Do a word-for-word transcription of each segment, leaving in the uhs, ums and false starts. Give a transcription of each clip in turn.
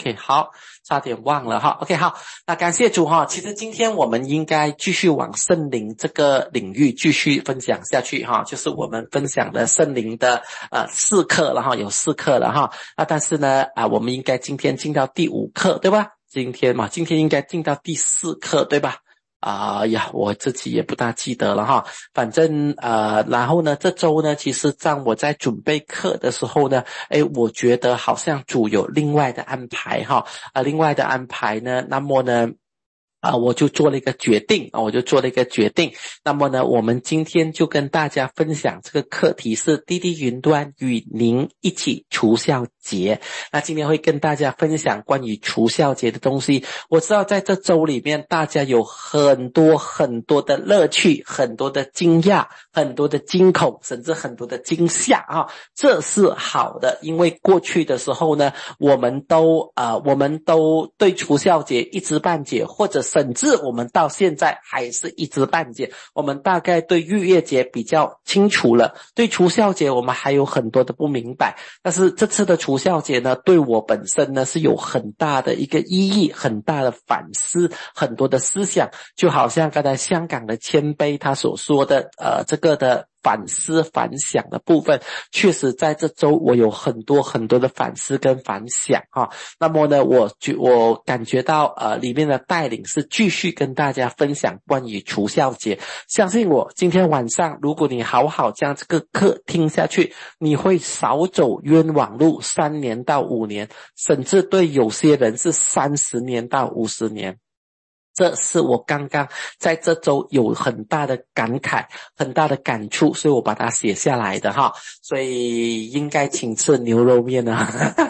OK， 好，差点忘了哈。OK， 好，那感谢主哈。其实今天我们应该继续往圣灵这个领域继续分享下去哈，就是我们分享的圣灵的呃四课了哈，有四课了哈。啊，但是呢啊，我们应该今天进到第五课，对吧？今天嘛，今天应该进到第四课，对吧？啊、呃、呀，我自己也不大记得了哈。反正呃，然后呢，这周呢，其实当我在准备课的时候呢，诶，我觉得好像主有另外的安排哈。啊、呃，另外的安排呢，那么呢。啊、呃，我就做了一个决定啊，我就做了一个决定。那么呢，我们今天就跟大家分享这个课题是滴滴云端与您一起除酵节。那今天会跟大家分享关于除酵节的东西。我知道在这周里面，大家有很多很多的乐趣，很多的惊讶，很多的惊恐，甚至很多的惊吓啊，这是好的，因为过去的时候呢，我们都呃，我们都对除酵节一知半解，或者甚至我们到现在还是一知半解。我们大概对逾越节比较清楚了，对除酵节我们还有很多的不明白。但是这次的除酵节呢，对我本身呢是有很大的一个意义，很大的反思，很多的思想，就好像刚才香港的谦卑他所说的呃这个的反思反想的部分，确实在这周我有很多很多的反思跟反想哈。那么呢，我觉我感觉到呃里面的带领是继续跟大家分享关于除酵节。相信我，今天晚上如果你好好将这个课听下去，你会少走冤枉路三年到五年，甚至对有些人是三十年到五十年。这是我刚刚在这周有很大的感慨，很大的感触，所以我把它写下来的哈。所以应该请吃牛肉面啊。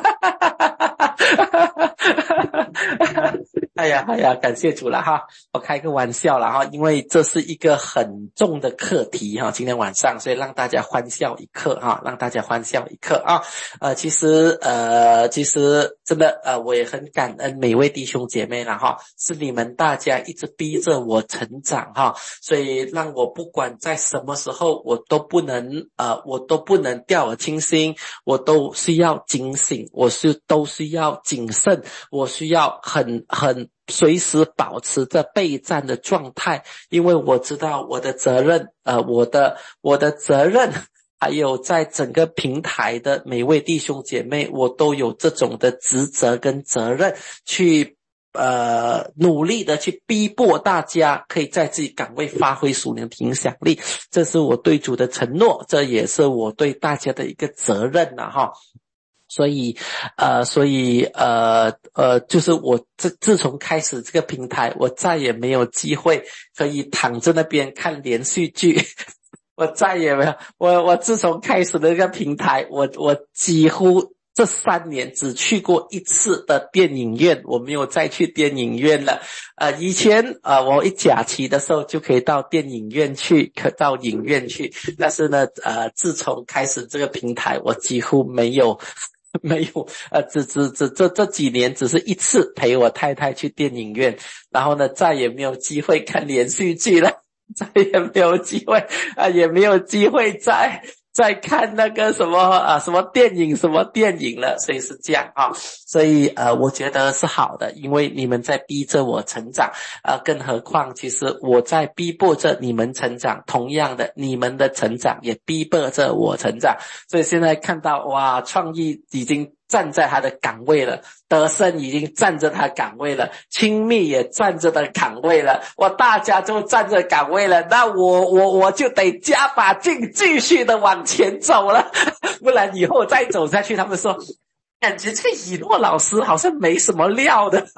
哎呀哎呀，感谢主了哈，我开个玩笑了哈，因为这是一个很重的课题哈，今天晚上，所以让大家欢笑一刻哈，让大家欢笑一刻啊。呃，其实呃，其实真的呃，我也很感恩每位弟兄姐妹了哈，是你们大家一直逼着我成长哈，所以让我不管在什么时候，我都不能呃，我都不能掉以轻心，我都需要警醒，我是都需要谨慎，我需要很很随时保持着备战的状态，因为我知道我的责任，呃，我的我的责任，还有在整个平台的每位弟兄姐妹，我都有这种的职责跟责任去呃努力的去逼迫大家可以在自己岗位发挥属灵的影响力，这是我对主的承诺，这也是我对大家的一个责任啊哈。所以呃所以呃呃就是我自自从开始这个平台，我再也没有机会可以躺在那边看连续剧。我再也没有我我自从开始的这个平台，我我几乎这三年只去过一次的电影院，我没有再去电影院了。呃，以前呃我一假期的时候就可以到电影院去，可到影院去，但是呢呃自从开始这个平台，我几乎没有没有呃只只只这这几年只是一次陪我太太去电影院，然后呢再也没有机会看连续剧了，再也没有机会啊，也没有机会再再看那个什么啊什么电影什么电影了，所以是这样啊。所以呃我觉得是好的，因为你们在逼着我成长，呃更何况其实我在逼迫着你们成长，同样的你们的成长也逼迫着我成长。所以现在看到哇，创意已经站在他的岗位了，德胜已经站着他岗位了，亲密也站着的岗位了，我大家都站着岗位了，那我我我就得加把劲继续的往前走了，不然以后再走下去他们说感觉这个以诺老师好像没什么料的。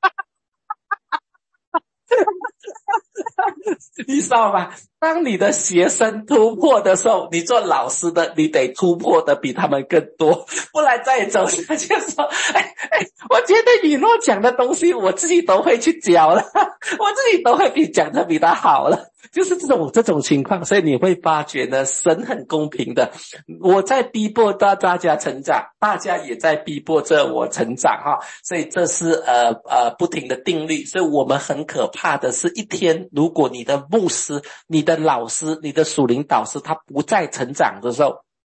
你知道吗？当你的学生突破的时候，你做老师的你得突破的比他们更多，不然再走下去说哎哎，我觉得以诺讲的东西我自己都会去教了，我自己都会比讲的比他好了，就是这种这种情况。所以你会发觉呢，神很公平的，我在逼迫大大家成长，大家也在逼迫着我成长哈。所以这是呃呃不停的定律。所以我们很可怕的是，一天如果你的牧师、你的老师、你的属灵导师他不再成长的时候，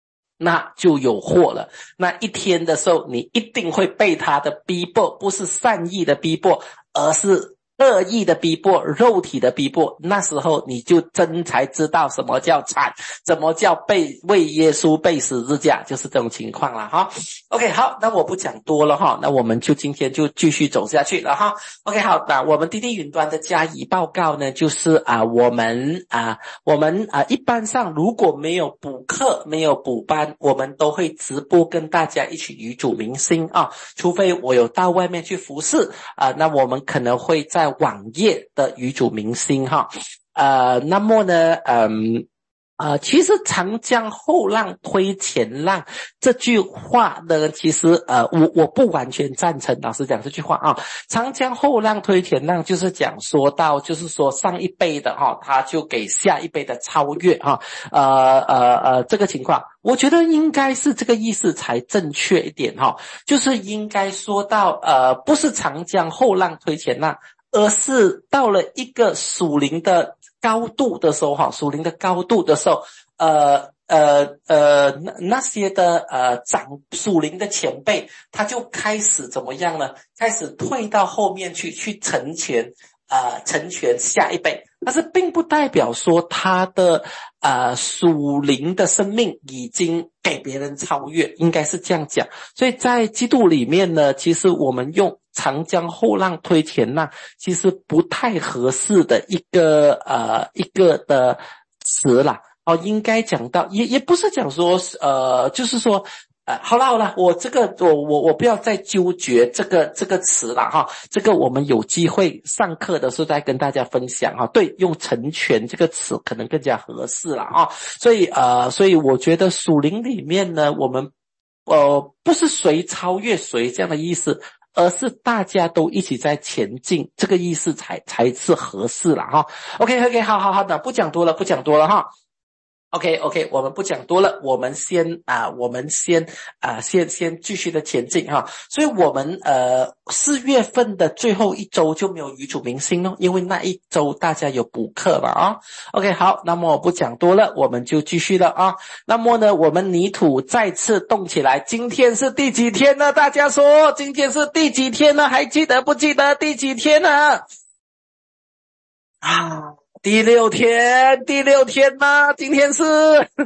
那就有祸了。那一天的时候，你一定会被他的逼迫，不是善意的逼迫，而是恶意的逼迫，肉体的逼迫。那时候你就真才知道什么叫惨，什么叫被为耶稣被十字架，就是这种情况了哈。OK， 好，那我不讲多了哈，那我们就今天就继续走下去了哈。OK， 好，那我们滴滴云端的加以报告呢，就是啊，我们啊，我们啊，一般上如果没有补课，没有补班，我们都会直播跟大家一起与主明星啊，除非我有到外面去服侍啊，那我们可能会在网页的与主明星哈，呃，那么呢，嗯。呃，其实长江后浪推前浪这句话呢，其实呃，我我不完全赞成。老实讲这句话啊，长江后浪推前浪就是讲说到，就是说上一辈的哈，他就给下一辈的超越哈，呃呃呃，这个情况，我觉得应该是这个意思才正确一点哈，就是应该说到呃，不是长江后浪推前浪，而是到了一个属灵的高度的时候哈，属灵的高度的时候，呃呃呃，那那些的呃长属灵的前辈，他就开始怎么样呢？开始退到后面去，去成全呃成全下一辈。但是并不代表说他的呃属灵的生命已经给别人超越，应该是这样讲。所以在基督里面呢，其实我们用长江后浪推前浪，其实不太合适的一个呃一个的词啦。哦，应该讲到也也不是讲说呃，就是说。呃，好啦好啦，我这个我我我不要再纠结这个这个词了哈，这个我们有机会上课的时候再跟大家分享哈。对，用成全这个词可能更加合适了啊。所以呃，所以我觉得属灵里面呢，我们呃不是谁超越谁这样的意思，而是大家都一起在前进，这个意思才才是合适了哈。OK OK， 好好好的，不讲多了，不讲多了哈。OK OK， 我们不讲多了，我们先啊，我们先啊，先先继续的前进哈。所以我们呃四月份的最后一周就没有与主明星哦，因为那一周大家有补课嘛啊。OK， 好，那么我不讲多了，我们就继续了啊。那么呢，我们泥土再次动起来，今天是第几天呢？大家说今天是第几天呢？还记得不记得第几天呢？啊。第六天，第六天吗？今天是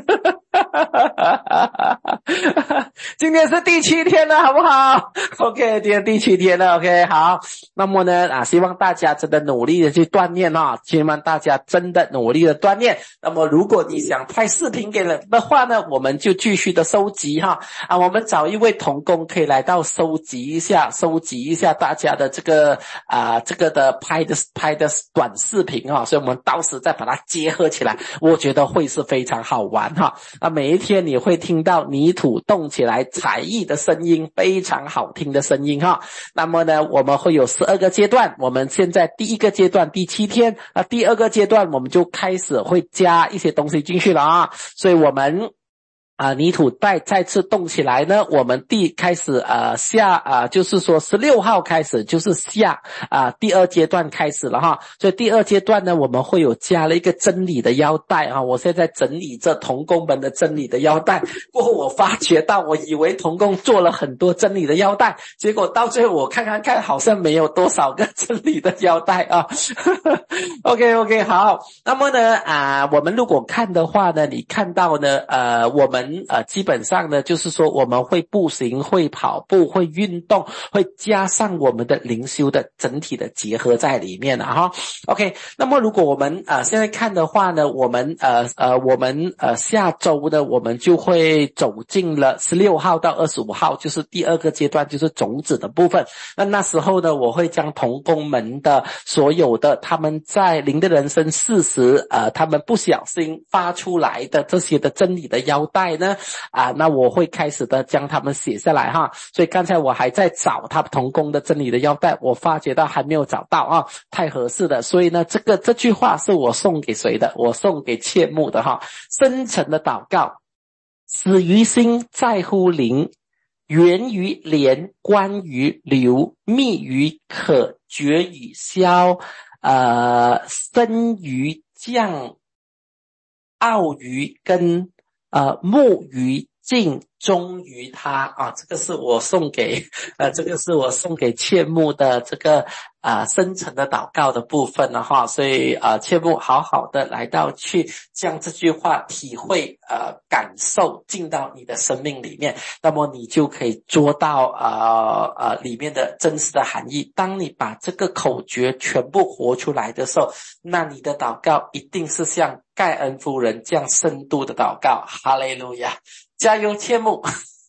今天是第七天了，好不好 ？OK， 今天第七天了 ，OK， 好。那么呢，啊，希望大家真的努力的去锻炼啊，希望大家真的努力的锻炼。那么，如果你想拍视频给人的话呢，我们就继续的收集哈啊，我们找一位同工可以来到收集一下，收集一下大家的这个啊这个的拍的拍的短视频啊，所以我们到时再把它结合起来，我觉得会是非常好玩哈。那每一天你会听到泥土动起来彩艺的声音，非常好听的声音哈。那么呢，我们会有十二个阶段，我们现在第一个阶段第七天，那第二个阶段我们就开始会加一些东西进去了啊。所以我们啊，泥土再再次动起来呢，我们第开始呃下啊，就是说十六号开始就是下啊第二阶段开始了哈。所以第二阶段呢，我们会有加了一个真理的腰带啊。我现在整理这同工们的真理的腰带，过后我发觉到，我以为同工做了很多真理的腰带，结果到最后我看看看，好像没有多少个真理的腰带啊。OK OK， 好。那么呢啊，我们如果看的话呢，你看到呢呃我们呃，基本上呢，就是说我们会步行、会跑步、会运动，会加上我们的灵修的整体的结合在里面了哈。OK， 那么如果我们呃现在看的话呢，我们呃呃我们呃下周呢，我们就会走进了十六号到二十五号，就是第二个阶段，就是种子的部分。那那时候呢，我会将同工们的所有的他们在灵的人生四十呃他们不小心发出来的这些的真理的腰带呢啊，那我会开始的将他们写下来哈。所以刚才我还在找他同工的真理的腰带，我发觉到还没有找到啊，太合适的。所以呢，这个这句话是我送给谁的？我送给切慕的哈。深沉的祷告，始于心，在乎灵，源于连，关于流，密于可，绝于消，呃，深于降，奥于根。呃，木于尽忠于他啊，这个是我送给呃，这个是我送给切慕的这个啊、呃、深层的祷告的部分了哈，所以啊、呃、切慕好好的来到去将这句话体会呃感受进到你的生命里面，那么你就可以捉到呃呃里面的真实的含义。当你把这个口诀全部活出来的时候，那你的祷告一定是像盖恩夫人这样深度的祷告。哈利路亚，加油切慕。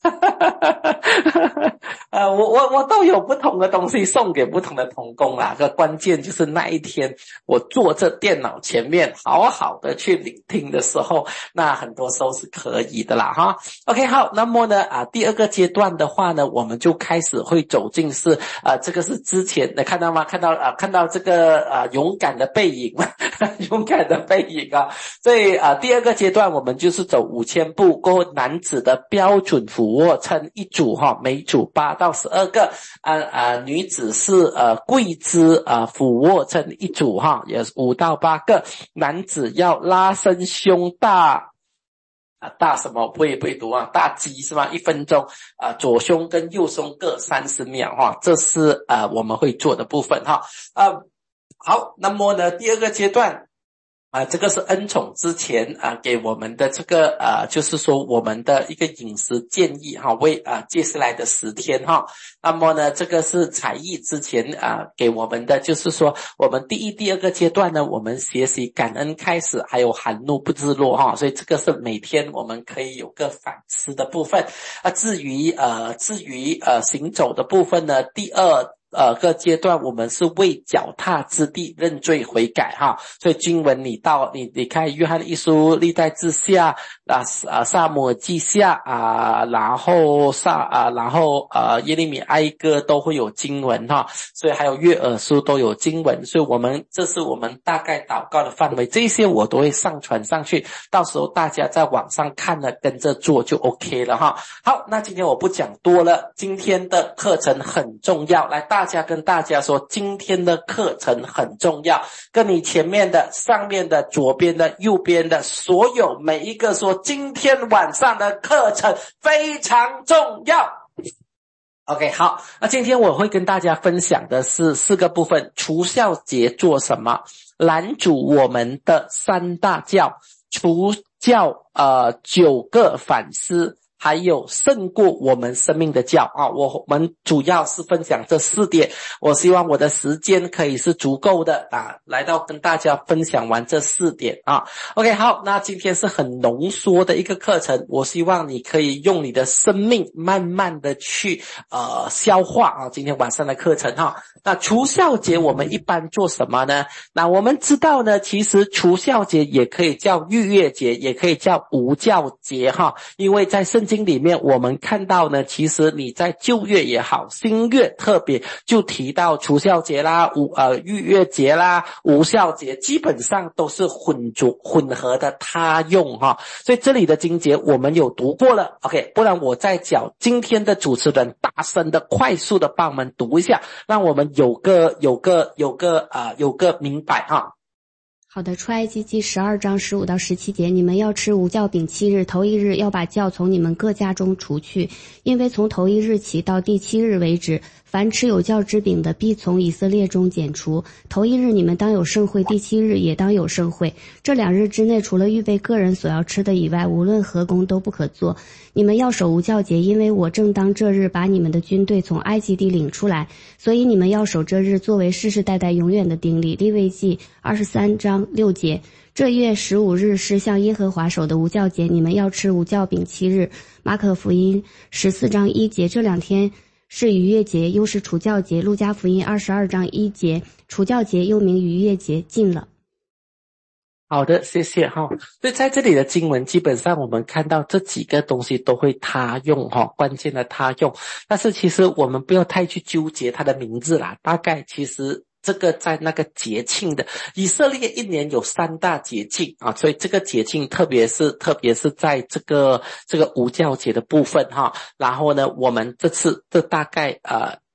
呃，我我我都有不同的东西送给不同的同工啦。这关键就是那一天我坐在电脑前面，好好的去聆听的时候，那很多时候是可以的啦哈。OK， 好，那么呢啊，第二个阶段的话呢，我们就开始会走进是啊、呃，这个是之前的看到吗？看到啊，看到这个啊勇敢的背影，勇敢的背影啊。所以啊，第二个阶段我们就是走五千步过后，男子的标准俯卧撑一组哈，每组八到十二个啊啊，女子是呃跪姿啊俯卧撑一组哈，也是五到八个。男子要拉伸胸大啊大什么不会不会读啊，大肌是吗？一分钟啊，左胸跟右胸各三十秒哈，这是啊我们会做的部分哈啊。好，那么呢第二个阶段。啊、呃，这个是恩宠之前啊、呃、给我们的这个啊、呃，就是说我们的一个饮食建议哈，为啊、呃、接下来的十天哈。那么呢，这个是才艺之前啊、呃、给我们的，就是说我们第一、第二个阶段呢，我们学习感恩开始，还有含怒不自落哈，所以这个是每天我们可以有个反思的部分。啊，至于呃至于呃行走的部分呢，第二。呃个阶段我们是为脚踏之地认罪悔改哈，所以经文你到你你看约翰一书历代志下啊啊撒母耳记下啊，然后撒啊然后呃耶利米哀歌都会有经文哈，所以还有约珥书都有经文，所以我们这是我们大概祷告的范围，这些我都会上传上去，到时候大家在网上看了跟着做就 OK 了哈。好，那今天我不讲多了，今天的课程很重要，来大家跟大家说，今天的课程很重要，跟你前面的、上面的、左边的、右边的所有每一个说，今天晚上的课程非常重要。OK， 好，那今天我会跟大家分享的是四个部分：除酵节做什么，拦阻我们的三大教，除酵呃九个反思。还有胜过我们生命的教啊！我们主要是分享这四点，我希望我的时间可以是足够的啊，来到跟大家分享完这四点啊。OK， 好，那今天是很浓缩的一个课程，我希望你可以用你的生命慢慢的去呃消化啊。今天晚上的课程哈，那除酵节我们一般做什么呢？那我们知道呢，其实除酵节也可以叫逾越节，也可以叫无酵节哈，因为在圣经里面我们看到呢，其实你在旧约也好，新约特别就提到除酵节啦、无呃逾越节啦、无酵节，基本上都是混浊混合的他用哈。所以这里的经节我们有读过了 ，OK， 不然我再讲今天的主持人大声的、快速的帮我们读一下，让我们有个有个有个啊、呃、有个明白哈。 好的，出埃及记十二章十五到十七节，你们要吃无酵饼七日，头一日要把酵从你们各家中除去，因为从头一日起到第七日为止，凡吃有酵之饼的，必从以色列中剪除。头一日你们当有盛会，第七日也当有盛会。这两日之内，除了预备个人所要吃的以外，无论何工都不可做。你们要守无酵节，因为我正当这日把你们的军队从埃及地领出来，所以你们要守这日，作为世世代代永远的定例。利未记二十三章六节，这月十五日是向耶和华守的无酵节，你们要吃无酵饼七日。马可福音十四章一节，这两天是逾越节，又是除酵节。路加福音二十二章一节，除酵节又名逾越节，近了。 好的，谢谢哈。所以在这里的经文，基本上我们看到这几个东西都会他用哈，关键的他用。但是其实我们不要太去纠结它的名字啦，大概其实这个在那个节庆的以色列一年有三大节庆啊，所以这个节庆特别是特别是在这个这个无酵节的部分哈。然后呢，我们这次这大概呃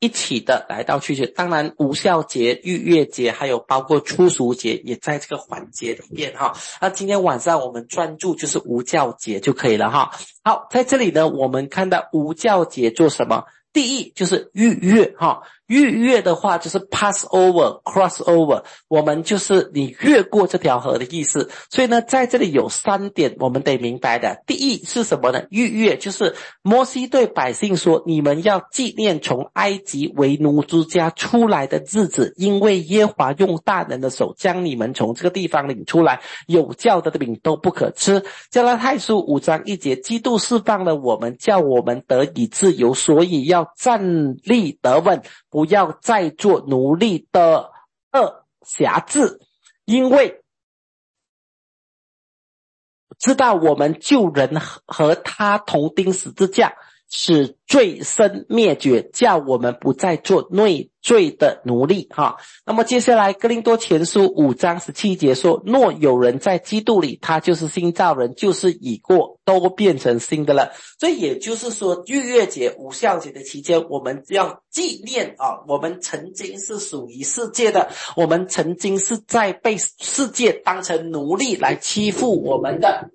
一起的来到去，当然无酵节、逾越节还有包括初熟节也在这个环节里面哈。那今天晚上我们专注就是无酵节就可以了哈。好，在这里呢我们看到无酵节做什么？第一就是逾越哈，逾越的话就是 pass over cross over， 我们就是你越过这条河的意思。所以呢在这里有三点我们得明白的。第一是什么呢？逾越就是摩西对百姓说，你们要纪念从埃及为奴之家出来的日子，因为耶和华用大能的手将你们从这个地方领出来，有酵的饼都不可吃。加拉太书五章一节，基督释放了我们，叫我们得以自由，所以要站立得稳，不要再做奴隶的恶辖制，因为知道我们救人和他同钉十字架，使罪身灭绝，叫我们不再做内罪的奴隶哈。那么接下来哥林多前书五章十七节说，若有人在基督里，他就是新造人，就是已过都变成新的了。所以也就是说逾越节、无酵节的期间，我们要纪念啊，我们曾经是属于世界的，我们曾经是在被世界当成奴隶来欺负我们的，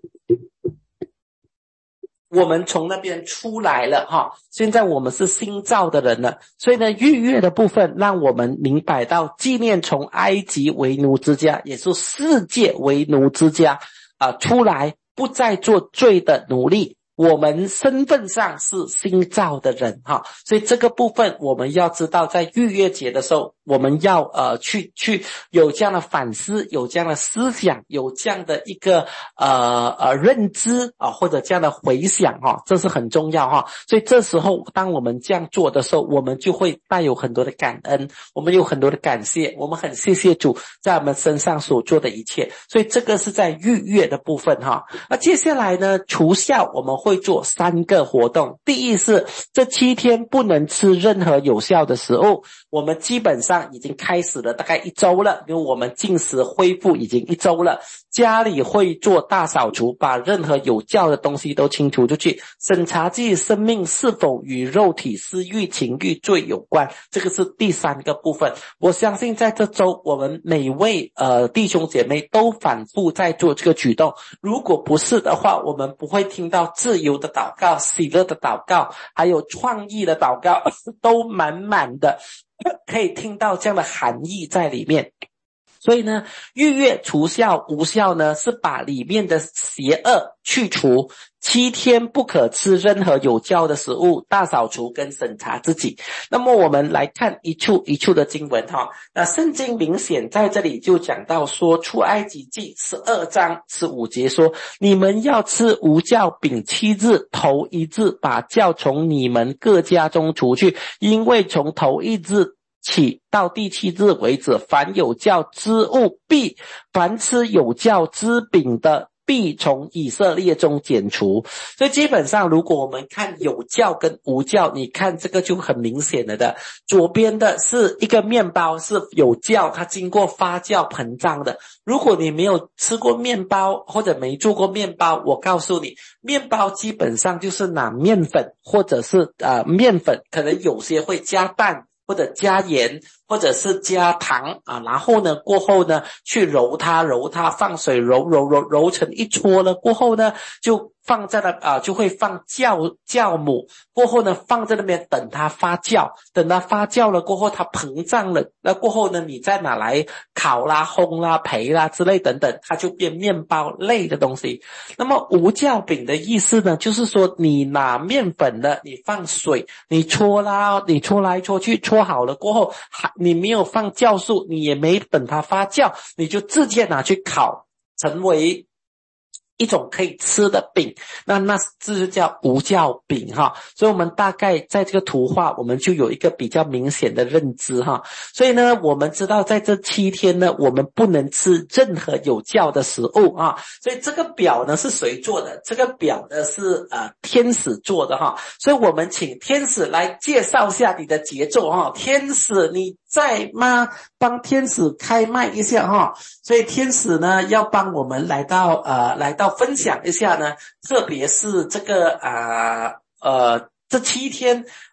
我们从那边出来了哈，现在我们是新造的人了。所以呢逾越的部分让我们明白到纪念从埃及为奴之家，也是世界为奴之家啊，出来不再做罪的奴隶，我们身份上是新造的人哈。所以这个部分我们要知道，在逾越节的时候我们要呃去去有这样的反思，有这样的思想，有这样的一个呃呃认知啊，或者这样的回想哈，这是很重要哈。所以这时候当我们这样做的时候，我们就会带有很多的感恩，我们有很多的感谢，我们很谢谢主在我们身上所做的一切。所以这个是在逾越的部分哈。那接下来呢，除酵我们会做三个活动。第一是这七天不能吃任何有酵的食物，我们基本上已经开始了大概一周了，因为我们禁食恢复已经一周了。家里会做大扫除，把任何有酵的东西都清除出去，审查自己生命是否与肉体私欲情欲罪有关，这个是第三个部分。我相信在这周我们每位呃弟兄姐妹都反复在做这个举动，如果不是的话，我们不会听到自由的祷告、喜乐的祷告还有创意的祷告都满满的，可以听到这样的含义在里面。所以呢，逾越除酵无酵呢，是把里面的邪恶去除，七天不可吃任何有酵的食物，大扫除跟审查自己。那么我们来看一处一处的经文哈。那圣经明显在这里就讲到说，出埃及记十二章十五节说，你们要吃无酵饼七日，头一日把酵从你们各家中除去，因为从头一日起到第七日为止，凡有酵之物必，凡吃有酵之饼的必从以色列中剪除。所以基本上如果我们看有酵跟无酵，你看这个就很明显了的。左边的是一个面包是有酵，它经过发酵膨胀的。如果你没有吃过面包或者没做过面包，我告诉你，面包基本上就是拿面粉或者是呃面粉，可能有些会加蛋或者加盐或者是加糖啊，然后呢过后呢去揉它揉它，放水揉揉揉揉成一撮了，过后呢就放在那啊，就会放酵酵母，过后呢放在那边等它发酵，等它发酵了过后它膨胀了，那过后呢你再拿来烤啦、烘啦、焙啦之类等等，它就变面包类的东西。那么无酵饼的意思呢，就是说你拿面粉的，你放水，你搓啦，你搓来搓去，搓好了过后，你没有放酵素，你也没等它发酵，你就直接拿去烤，成为一种可以吃的饼，那那这就叫无酵饼哈。所以我们大概在这个图画我们就有一个比较明显的认知哈。所以呢我们知道在这七天呢我们不能吃任何有酵的食物啊。所以这个表呢是谁做的？这个表呢是呃天使做的哈。所以我们请天使来介绍下你的节奏哈。天使你在吗？帮天使开麦一下哈。所以天使呢要帮我们来到呃来到分享一下呢，特别是这个啊 呃, 呃这七天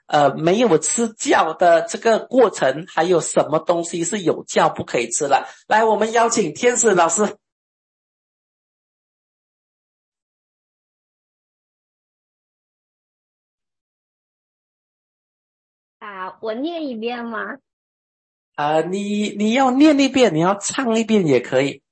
呃没有吃酵的这个过程，还有什么东西是有酵不可以吃了？来，我们邀请天使老师。 啊，我念一遍吗？ 啊、呃，你你要念一遍，你要唱一遍也可以。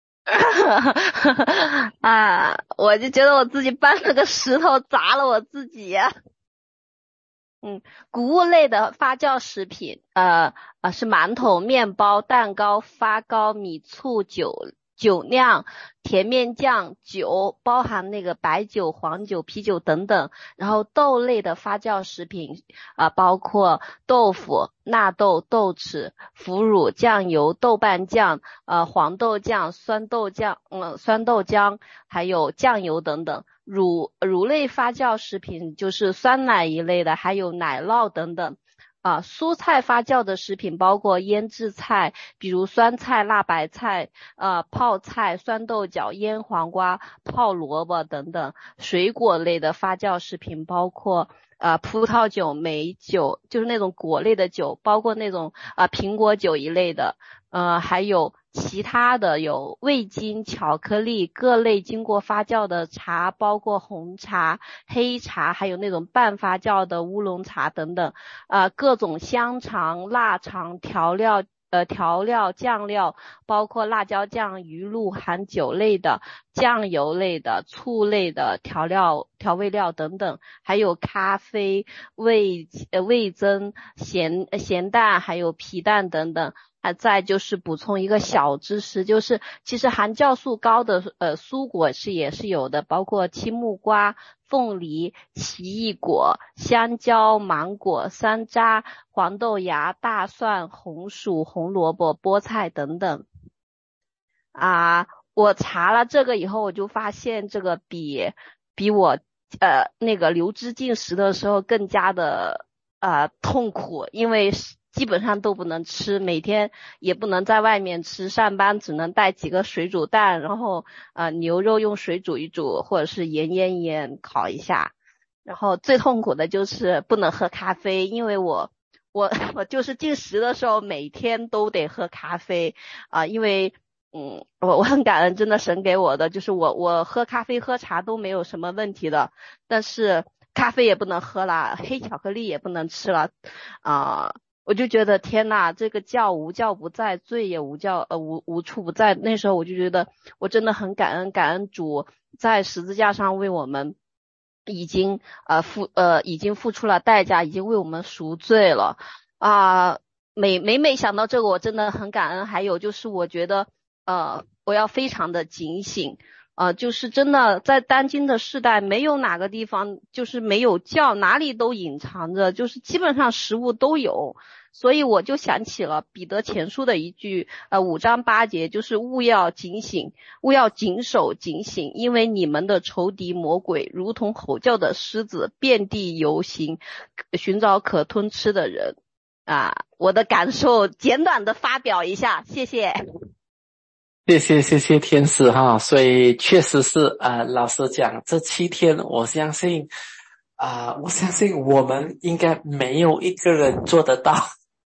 啊，我就觉得我自己搬了个石头砸了我自己呀。嗯，谷物类的发酵食品，呃呃是馒头、面包、蛋糕、发糕、米醋、酒、酒酿、甜面酱、酒，包含那个白酒、黄酒、啤酒等等。然后豆类的发酵食品，啊、呃，包括豆腐、纳豆、豆豉、腐乳、酱油、豆瓣酱、呃黄豆酱、酸豆酱、嗯酸豆浆，还有酱油等等。乳乳类发酵食品就是酸奶一类的，还有奶酪等等。啊，蔬菜发酵的食品包括腌制菜，比如酸菜、辣白菜，呃，泡菜、酸豆角、腌黄瓜、泡萝卜等等。水果类的发酵食品包括呃葡萄酒、美酒，就是那种果类的酒，包括那种啊、呃、苹果酒一类的。呃，还有其他的有味精、巧克力，各类经过发酵的茶，包括红茶、黑茶，还有那种半发酵的乌龙茶等等。呃，各种香肠、腊肠、调料。呃，调料、酱料，包括辣椒酱、鱼露、含酒类的、酱油类的、醋类的调料、调味料等等，还有咖啡、味呃味增、咸咸蛋，还有皮蛋等等。啊，再就是补充一个小知识，就是其实含酵素高的呃蔬果是也是有的，包括青木瓜、凤梨、奇异果、香蕉、芒果、山楂、黄豆芽、大蒜、红薯、红萝卜、菠菜等等。啊，我查了这个以后，我就发现这个比比我呃那个流脂进食的时候更加的呃痛苦，因为基本上都不能吃，每天也不能在外面吃，上班只能带几个水煮蛋，然后呃牛肉用水煮一煮，或者是盐腌腌烤一下。然后最痛苦的就是不能喝咖啡，因为我我我就是进食的时候每天都得喝咖啡啊、呃，因为嗯我我很感恩真的神给我的，就是我我喝咖啡喝茶都没有什么问题的，但是咖啡也不能喝了，黑巧克力也不能吃了啊。呃我就觉得天呐，这个教无教不在，罪也无教呃无无处不在。那时候我就觉得我真的很感恩，感恩主在十字架上为我们已经呃付呃已经付出了代价，已经为我们赎罪了啊、呃。每每每想到这个，我真的很感恩。还有就是我觉得呃我要非常的警醒。呃，就是真的在当今的世代，没有哪个地方就是没有教，哪里都隐藏着，就是基本上食物都有。所以我就想起了彼得前书的一句，呃，五章八节，就是务要警醒，务要谨守警醒，因为你们的仇敌魔鬼如同吼叫的狮子，遍地游行，寻找可吞吃的人。啊，我的感受简短的发表一下，谢谢。 谢谢谢谢天使哈，所以确实是呃，老实讲，这七天我相信啊、呃，我相信我们应该没有一个人做得到。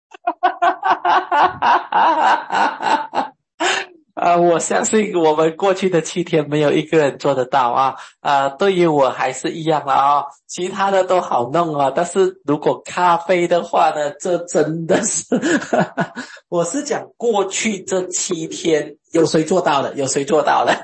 啊、呃，我相信我们过去的七天没有一个人做得到啊。呃，对于我还是一样了啊，其他的都好弄啊，但是如果咖啡的话呢，这真的是我是讲过去这七天有谁做到的？有谁做到的？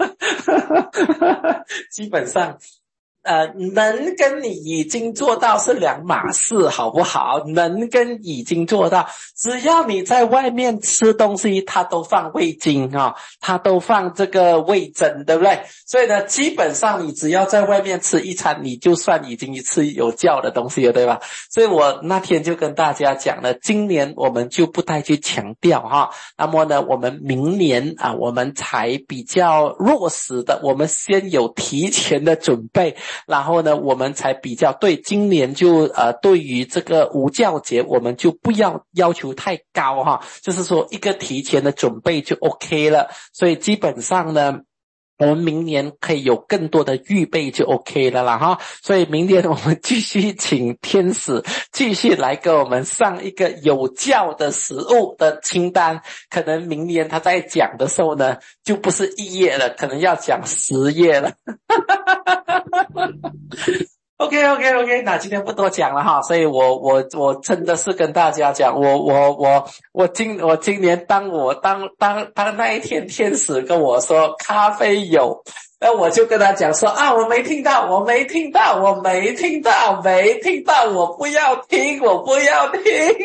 基本上呃，能跟你已经做到是两码事，好不好？能跟已经做到，只要你在外面吃东西，它都放味精啊、哦，它都放这个味噌，对不对？所以呢，基本上你只要在外面吃一餐，你就算已经吃有酵的东西了，对吧？所以我那天就跟大家讲了，今年我们就不太去强调哈，那么呢，我们明年啊，我们才比较落实的，我们先有提前的准备。然后呢，我们才比较对今年就呃，对于这个无酵节，我们就不要要求太高哈，就是说一个提前的准备就 OK 了。所以基本上呢， 我们明年可以有更多的预备就 OK 了啦哈，所以明年我们继续请天使继续来给我们上一个有教的食物的清单，可能明年他在讲的时候呢，就不是一页了，可能要讲十页了。OK OK OK， 那今天不多讲了哈，所以我我我真的是跟大家讲，我我我我今我今年当我当当当那一天天使跟我说咖啡有，那我就跟他讲说啊，我没听到，我没听到，我没听到，没听到，我不要听，我不要听。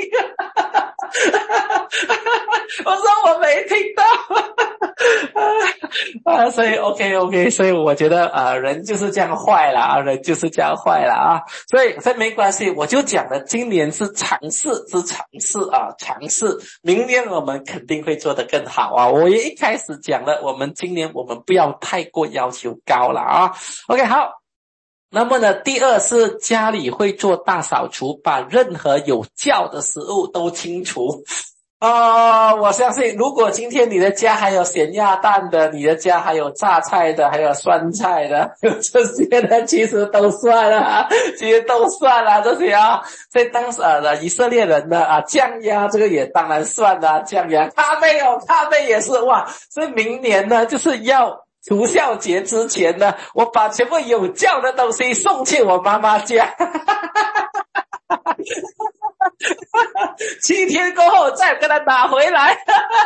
我说我没听到。啊，所以 OK OK， 所以我觉得啊、呃，人就是这样坏了啊，人就是这样坏了啊，所以所以没关系，我就讲了，今年是尝试，是尝试啊，尝试，明年我们肯定会做得更好啊。我也一开始讲了，我们今年我们不要太过要求高了啊。OK， 好。那么呢，第二是家里会做大扫除，把任何有酵的食物都清除。啊、呃，我相信如果今天你的家还有咸鸭蛋的，你的家还有榨菜的，还有酸菜的，这些呢其实都算了，其实都算了这些啊。所以当时呃以色列人呢啊酱鸭这个也当然算了，酱鸭咖啡哦，咖啡也是哇。所以明年呢就是要除酵节之前呢，我把全部有酵的东西送去我妈妈家。七天过后再跟他拿回来。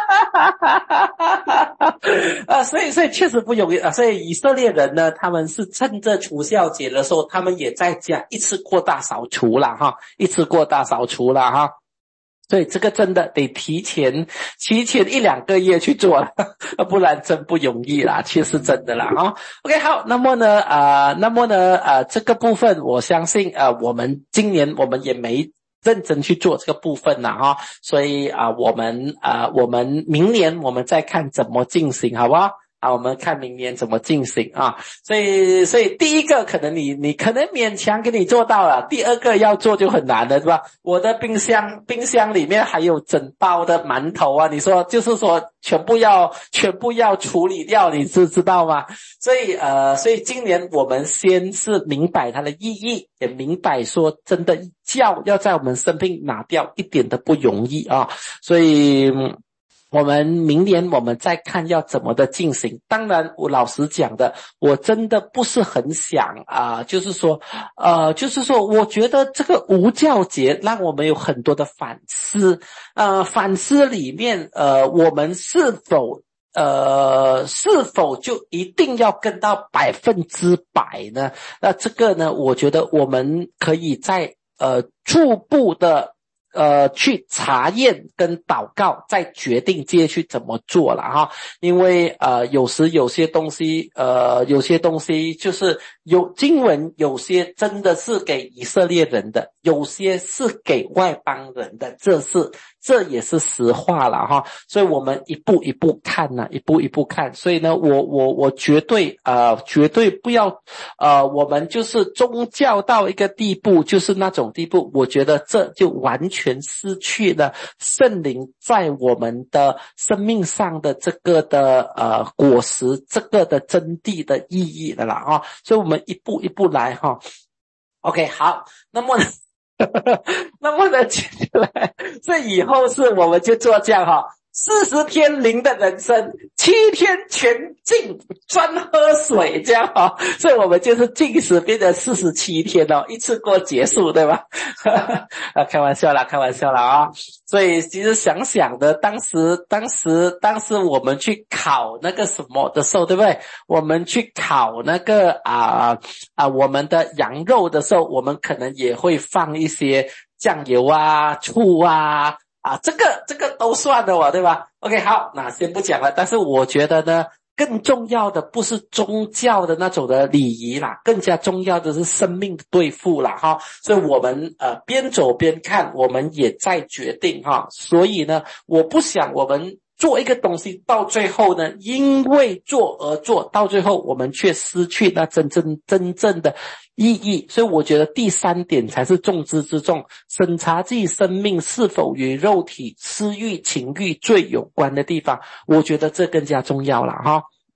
啊，所以所以确实不容易啊。所以以色列人呢，他们是趁着除酵节的时候，他们也在家一次过大扫除了哈，一次过大扫除了哈。所以这个真的得提前提前一两个月去做了，不然真不容易啦，其实真的啦啊。OK， 好，那么呢啊、呃，那么呢呃这个部分我相信呃我们今年我们也没认真去做这个部分啦哈，所以啊、呃、我们啊、呃、我们明年我们再看怎么进行，好不好？啊，我们看明年怎么进行啊，所以所以第一个可能你你可能勉强给你做到了，第二个要做就很难了，是吧？我的冰箱冰箱里面还有整包的馒头啊，你说就是说全部要全部要处理掉，你知知道吗？所以呃，所以今年我们先是明白它的意义，也明白说真的酵要在我们生命拿掉一点都不容易啊，所以。我们明年我们再看要怎么的进行。当然我老实讲的，我真的不是很想啊、呃，就是说呃就是说我觉得这个无酵节让我们有很多的反思，呃反思里面呃我们是否呃是否就一定要跟到百分之百呢？那这个呢我觉得我们可以在呃初步的呃，去查验跟祷告，再决定接去怎么做了哈。因为呃，有时有些东西，呃，有些东西就是有经文，有些真的是给以色列人的，有些是给外邦人的，这是这也是实话了哈。所以我们一步一步看呢、啊，一步一步看。所以呢，我我我绝对呃，绝对不要呃，我们就是宗教到一个地步，就是那种地步，我觉得这就完全。全失去了圣灵在我们的生命上的这个的呃果实，这个的真谛的意义了啦啊！所以我们一步一步来哈。OK， 好，那么呢，那么呢，接下来这以后是我们就做这样哈。四十天灵的人生，七天全禁专喝水，这样哦，所以我们就是禁食变成四十七天哦，一次过结束，对吧？啊，开玩笑啦，开玩笑啦啊！所以其实想想的，当时，当时，当时我们去烤那个什么的时候，对不对？我们去烤那个啊啊，我们的羊肉的时候，我们可能也会放一些酱油啊、醋啊。啊，这个这个都算的哦，对吧 ？OK， 好，那先不讲了。但是我觉得呢，更重要的不是宗教的那种的礼仪啦，更加重要的是生命的对付啦，哈。所以我们呃边走边看，我们也在决定哈。所以呢，我不想我们做一个东西到最后呢，因为做而做，到最后我们却失去那真正真正的意义。所以我觉得第三点才是重之之重，审查自己生命是否与肉体私欲情欲最有关的地方，我觉得这更加重要了哈。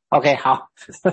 OK， 好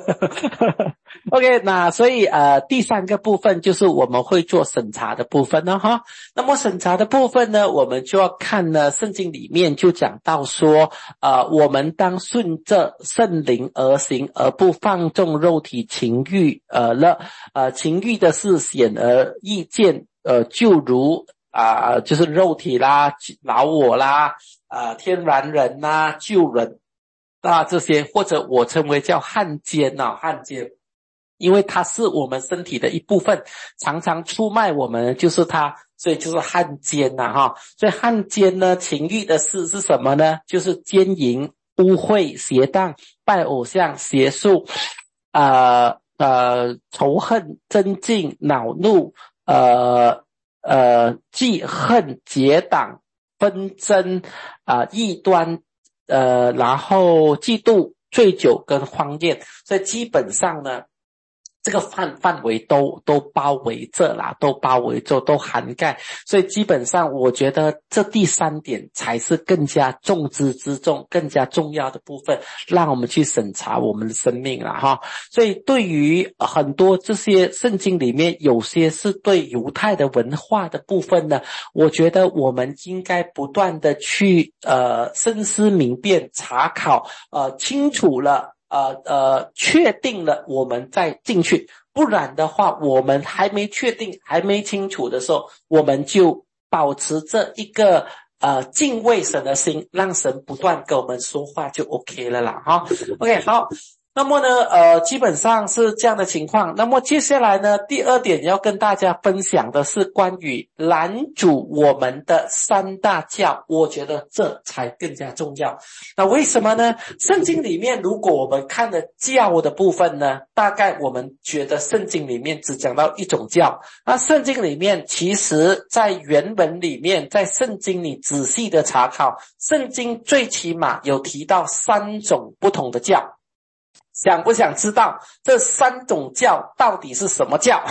OK， 那所以呃第三个部分就是我们会做审查的部分了哈。那么审查的部分呢，我们就要看呢圣经里面就讲到说呃我们当顺着圣灵而行，而不放纵肉体情欲而乐。呃情欲的是显而易见，呃就如啊、呃、就是肉体啦、老我啦、呃天然人啦、旧人啊这些，或者我称为叫汉奸啊，汉奸，因为它是我们身体的一部分，常常出卖我们就是它，所以就是汉奸呐、啊、哈。所以汉奸呢，情欲的事是什么呢？就是奸淫、污秽、邪荡、拜偶像、邪术，呃呃仇恨、争竞、恼怒，呃呃记恨、结党、纷争啊、呃、异端。呃，然后嫉妒、醉酒跟荒宴，所以基本上呢，这个范范围都都包围着啦，都包围着，都涵盖。所以基本上，我觉得这第三点才是更加重之之重、更加重要的部分，让我们去审查我们的生命啦哈。所以对于很多这些圣经里面，有些是对犹太的文化的部分呢，我觉得我们应该不断的去呃深思明辨、查考，呃清楚了。呃呃，确定了我们再进去，不然的话，我们还没确定、还没清楚的时候，我们就保持着一个呃敬畏神的心，让神不断跟我们说话就 OK 了啦哈。OK， 好。那么呢，呃，基本上是这样的情况。那么接下来呢，第二点要跟大家分享的是关于拦阻我们的三大教，我觉得这才更加重要。那为什么呢？圣经里面如果我们看的教的部分呢，大概我们觉得圣经里面只讲到一种教。那圣经里面其实在原文里面，在圣经里仔细的查考，圣经最起码有提到三种不同的教。想不想知道这三种教到底是什么教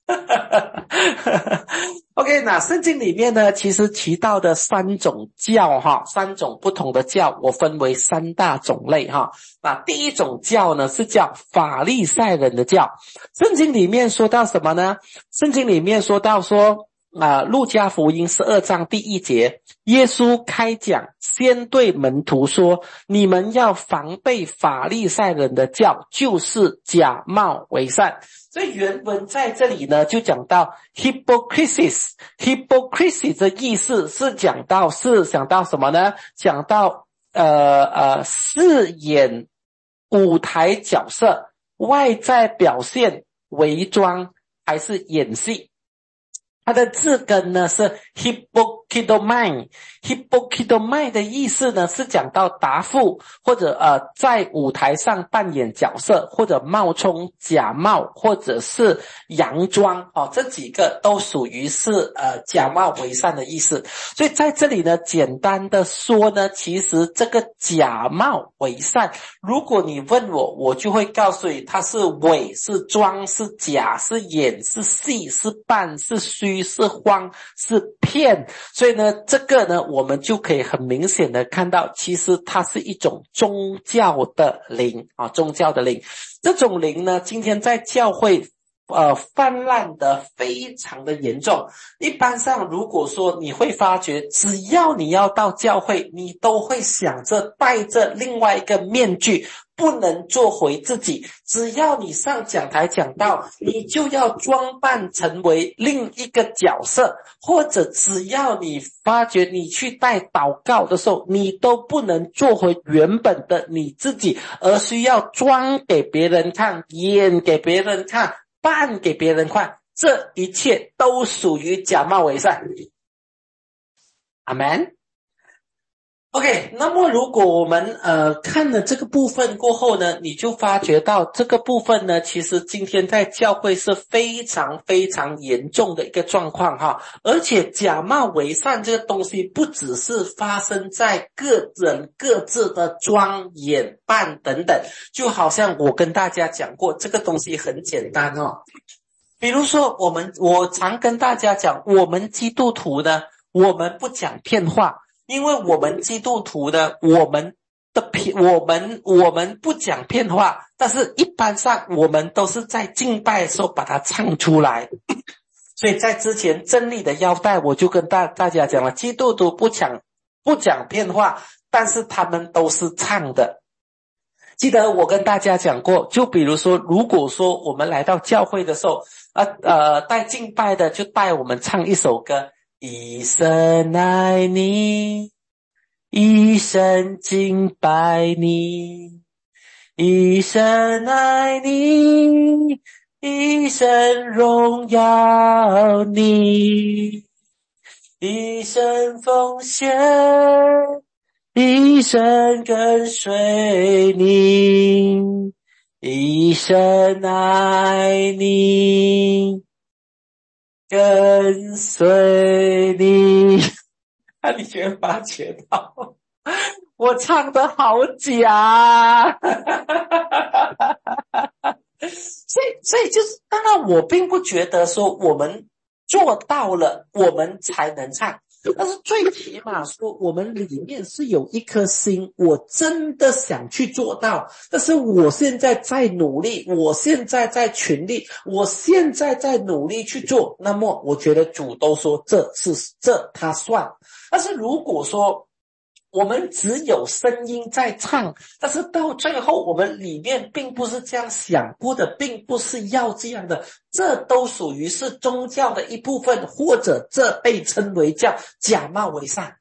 ？OK， 那圣经里面呢，其实提到的三种教哈，三种不同的教，我分为三大种类哈。那第一种教呢，是叫法利赛人的教。圣经里面说到什么呢？圣经里面说到说啊、呃，路加福音十二章第一节，耶稣开讲，先对门徒说：“你们要防备法利赛人的教，就是假冒为善。”所以原文在这里呢，就讲到 hypocrisis，hypocrisy 的意思是讲到是讲到什么呢？讲到呃呃饰演舞台角色，外在表现伪装还是演戏。它的字根呢是 hypokidomai，hypokidomai 的意思呢是讲到答复或者呃在舞台上扮演角色，或者冒充、假冒，或者是佯装哦，这几个都属于是呃假冒为善的意思。所以在这里呢，简单的说呢，其实这个假冒为善，如果你问我，我就会告诉你，它是伪、是装、是假、是演、是戏、是扮、是虚、是谎、是骗。所以呢，这个呢，我们就可以很明显的看到，其实它是一种宗教的灵啊，宗教的灵。这种灵呢，今天在教会呃泛滥的非常的严重。一般上如果说你会发觉，只要你要到教会，你都会想着戴着另外一个面具，不能做回自己。只要你上讲台讲道，你就要装扮成为另一个角色，或者只要你发觉你去带祷告的时候，你都不能做回原本的你自己，而需要装给别人看，演给别人看，扮给别人看，这一切都属于假冒为善。阿们。OK， 那么如果我们呃看了这个部分过后呢，你就发觉到这个部分呢，其实今天在教会是非常非常严重的一个状况哈。而且假冒为善这个东西不只是发生在个人各自的装演扮等等，就好像我跟大家讲过，这个东西很简单哦。比如说我们我常跟大家讲，我们基督徒呢，我们不讲骗话。因为我们基督徒呢，我们的骗，我们我们不讲骗话，但是一般上我们都是在敬拜的时候把它唱出来。所以在之前真理的腰带，我就跟大大家讲了，基督徒不讲不讲骗话，但是他们都是唱的。记得我跟大家讲过，就比如说，如果说我们来到教会的时候，呃呃，带敬拜的就带我们唱一首歌，一生爱你，一生敬拜你，一生爱你，一生荣耀你，一生奉献，一生跟随你，一生爱你，跟随你。那你觉得发觉到我唱得好假所以所以就是当然我并不觉得说我们做到了我们才能唱，但是最起码说我们里面是有一颗心，我真的想去做到，但是我现在在努力，我现在在全力，我现在在努力去做，那么我觉得主都说这是这他算。但是如果说我们只有声音在唱，但是到最后我们里面并不是这样想过的，并不是要这样的，这都属于是宗教的一部分，或者这被称为叫假冒为善。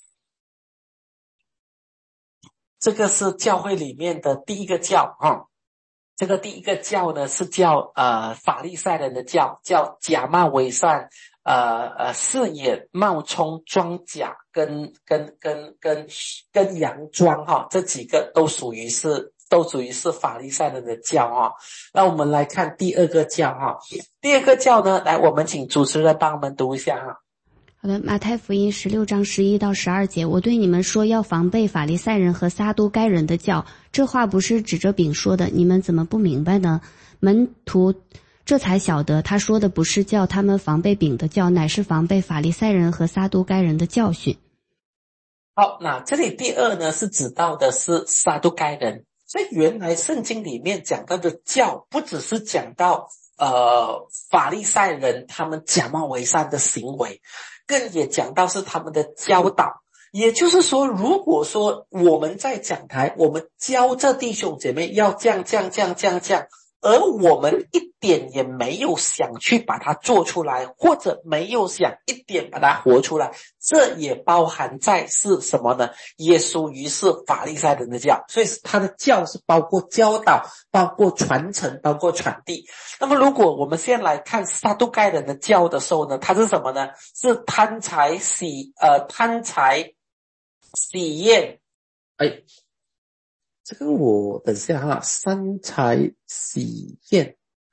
这个是教会里面的第一个教啊，这个第一个教呢是叫呃法利赛人的教，叫假冒为善。呃呃，饰演冒充装甲跟跟跟跟跟洋装哈，这几个都属于是都属于是法利赛人的教哈。那我们来看第二个教哈，第二个教呢，来我们请主持人帮我们读一下哈。 好的，马太福音十六章十一到十二节，我对你们说，要防备法利赛人和撒都该人的教，这话不是指着饼说的，你们怎么不明白呢？门徒这才晓得，他说的不是叫他们防备饼的教，乃是防备法利赛人和撒都该人的教训。 好，那这里第二呢是指到的是撒都该人，所以原来圣经里面讲到的教，不只是讲到呃法利赛人他们假冒为善的行为，更也讲到是他们的教导。也就是说，如果说我们在讲台，我们教这弟兄姐妹要这样这样这样这样这样，而我们一点也没有想去把它做出来，或者没有想一点把它活出来，这也包含在是什么呢？也属于是法利赛人的教，所以他的教是包括教导，包括传承，包括传递。那么如果我们先来看撒都该人的教的时候呢，它是什么呢？是贪财喜呃贪财喜宴，哎。这个我等下哈，三财喜宴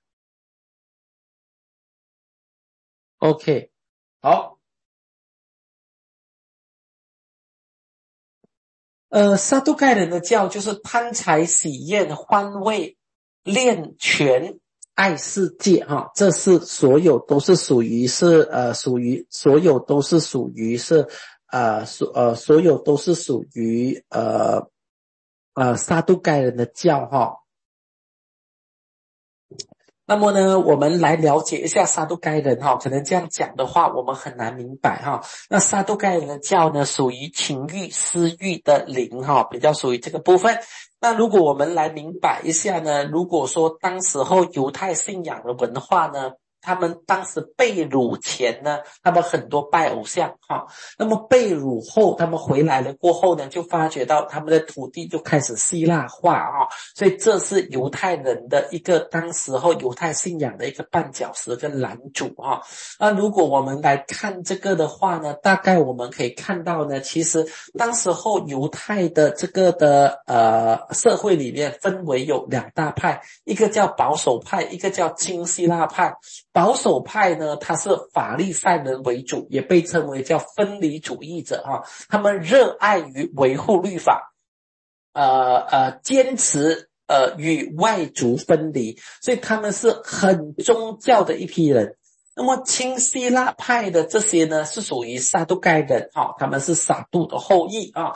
，OK， 好，呃，撒都该人的教就是贪财喜宴、欢味、恋权、爱世界哈，这是所有都是属于是呃属于所有都是属于是呃所呃所有都是属于呃。呃，撒都该人的教哈，那么呢，我们来了解一下撒都该人哈。可能这样讲的话，我们很难明白哈。那撒都该人的教呢，属于情欲、私欲的灵哈，比较属于这个部分。那如果我们来明白一下呢，如果说当时候犹太信仰的文化呢，他们当时被掳前呢，他们很多拜偶像哈，那么被掳后他们回来了过后呢，就发觉到他们的土地就开始希腊化啊，所以这是犹太人的一个当时候犹太信仰的一个绊脚石跟拦阻啊。那如果我们来看这个的话呢，大概我们可以看到呢，其实当时候犹太的这个的呃社会里面分为有两大派，一个叫保守派，一个叫亲希腊派。保守派呢，他是法利赛人为主，也被称为叫分离主义者啊。他们热爱于维护律法，呃呃，坚持呃与外族分离，所以他们是很宗教的一批人。那么亲希腊派的这些呢，是属于撒都该人啊，他们是撒都的后裔啊。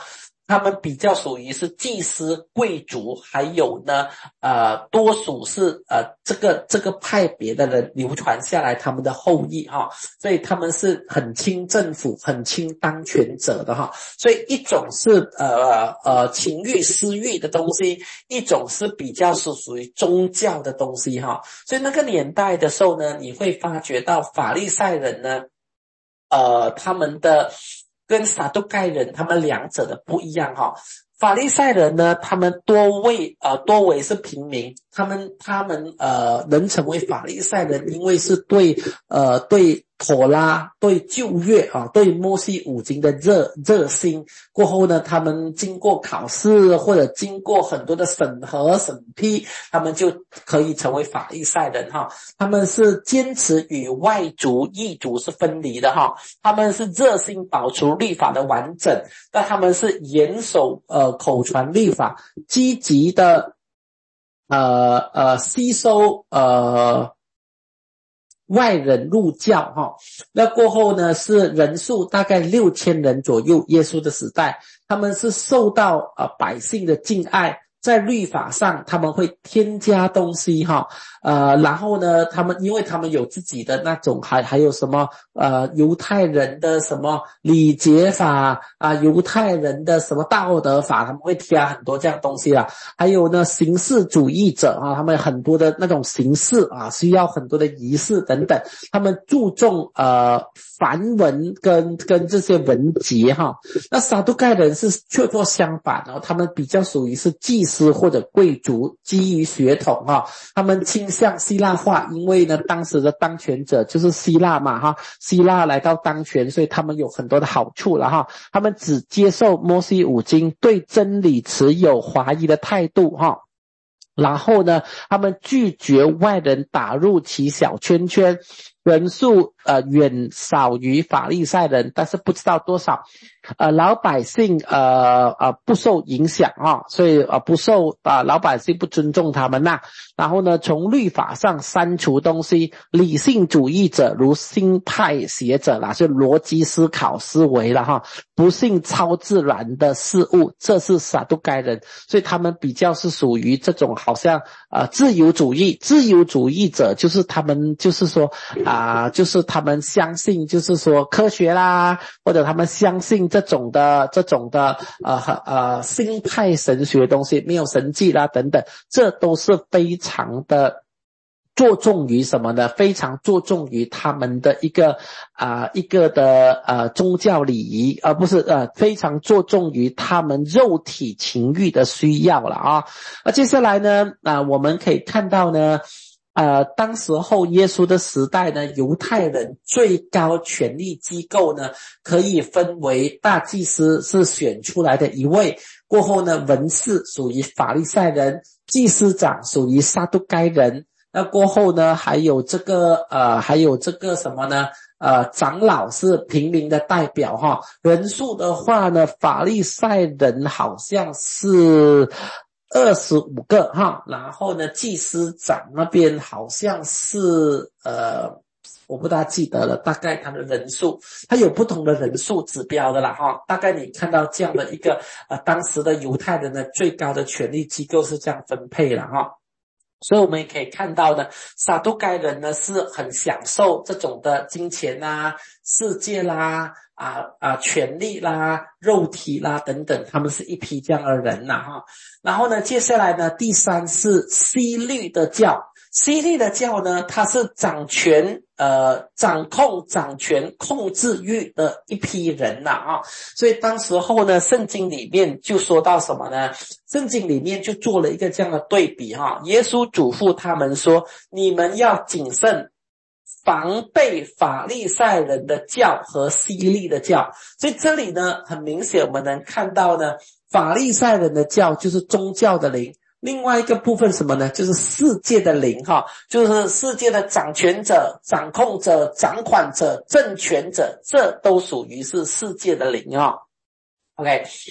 他们比较属于是祭司、贵族，还有呢，呃，多数是呃这个这个派别的人流传下来他们的后裔哈，所以他们是很亲政府、很亲当权者的哈。所以一种是呃呃情欲、私欲的东西，一种是比较是属于宗教的东西哈。所以那个年代的时候呢，你会发觉到法利赛人呢，呃，他们的跟撒都该人他们两者的不一样哈。法利赛人呢，他们多为呃多为是平民，他们他们呃能成为法利赛人，因为是对呃对妥拉、对旧约啊、对摩西五经的热热心。过后呢，他们经过考试或者经过很多的审核审批，他们就可以成为法利赛人哈。他们是坚持与外族异族是分离的哈，他们是热心保持律法的完整，但他们是严守呃口传律法，积极的呃呃吸收呃外人入教哈。那过后呢，是人数大概六千人左右，耶稣的时代，他们是受到呃百姓的敬爱，在律法上他们会添加东西哈，呃，然后呢，他们因为他们有自己的那种还还有什么呃犹太人的什么礼节法啊，犹太人的什么道德法，他们会加很多这样东西啦。还有呢，形式主义者啊，他们很多的那种形式啊，需要很多的仪式等等，他们注重呃梵文跟跟这些文节哈。那撒都该人是却做相反的，他们比较属于是祭司或者贵族，基于血统哈，他们倾向希腊化，因为呢当时的当权者就是希腊嘛哈，希腊来到当权，所以他们有很多的好处了哈。他们只接受摩西五经，对真理持有怀疑的态度哈。然后呢，他们拒绝外人打入其小圈圈，人数呃远少于法利赛人，但是不知道多少。呃，老百姓呃呃不受影响啊，所以呃不受啊、呃、老百姓不尊重他们呐、啊。然后呢，从律法上删除东西，理性主义者如新派学者啦，就逻辑思考思维了哈，不信超自然的事物，这是撒都该人，所以他们比较是属于这种好像呃自由主义，自由主义者就是他们就是说啊、呃，就是他们相信就是说科学啦，或者他们相信这种的这种的呃呃新派神学东西，没有神迹啦等等，这都是非常的着重于什么呢？非常着重于他们的一个啊、呃、一个的呃宗教礼仪，而、呃、不是呃非常着重于他们肉体情欲的需要了啊。那接下来呢啊、呃、我们可以看到呢。呃，当时候耶稣的时代呢，犹太人最高权力机构呢，可以分为大祭司是选出来的一位，过后呢，文士属于法利赛人，祭司长属于撒都该人，那过后呢，还有这个呃，还有这个什么呢？呃，长老是平民的代表哈，人数的话呢，法利赛人好像是二十五个哈，然后呢，祭司长那边好像是呃，我不大记得了，大概他的人数，他有不同的人数指标的啦哈。大概你看到这样的一个呃，当时的犹太人的最高的权力机构是这样分配了哈。所以我们也可以看到呢，撒都该人呢是很享受这种的金钱啦、世界啦、啊啊权力啦、肉体啦等等，他们是一批这样的人呐哈。然后呢，接下来呢，第三是希律的教。希律的教呢，它是掌权呃掌控掌权控制欲的一批人呐啊，所以当时候呢，圣经里面就说到什么呢？圣经里面就做了一个这样的对比哈。耶稣嘱咐他们说，你们要谨慎，防备法利赛人的教和希律的教。所以这里呢，很明显我们能看到呢，法利赛人的教就是宗教的灵。另外一个部分什么呢？就是世界的灵哈，就是世界的掌权者、掌控者、掌管者、政权者，这都属于是世界的灵哈。OK，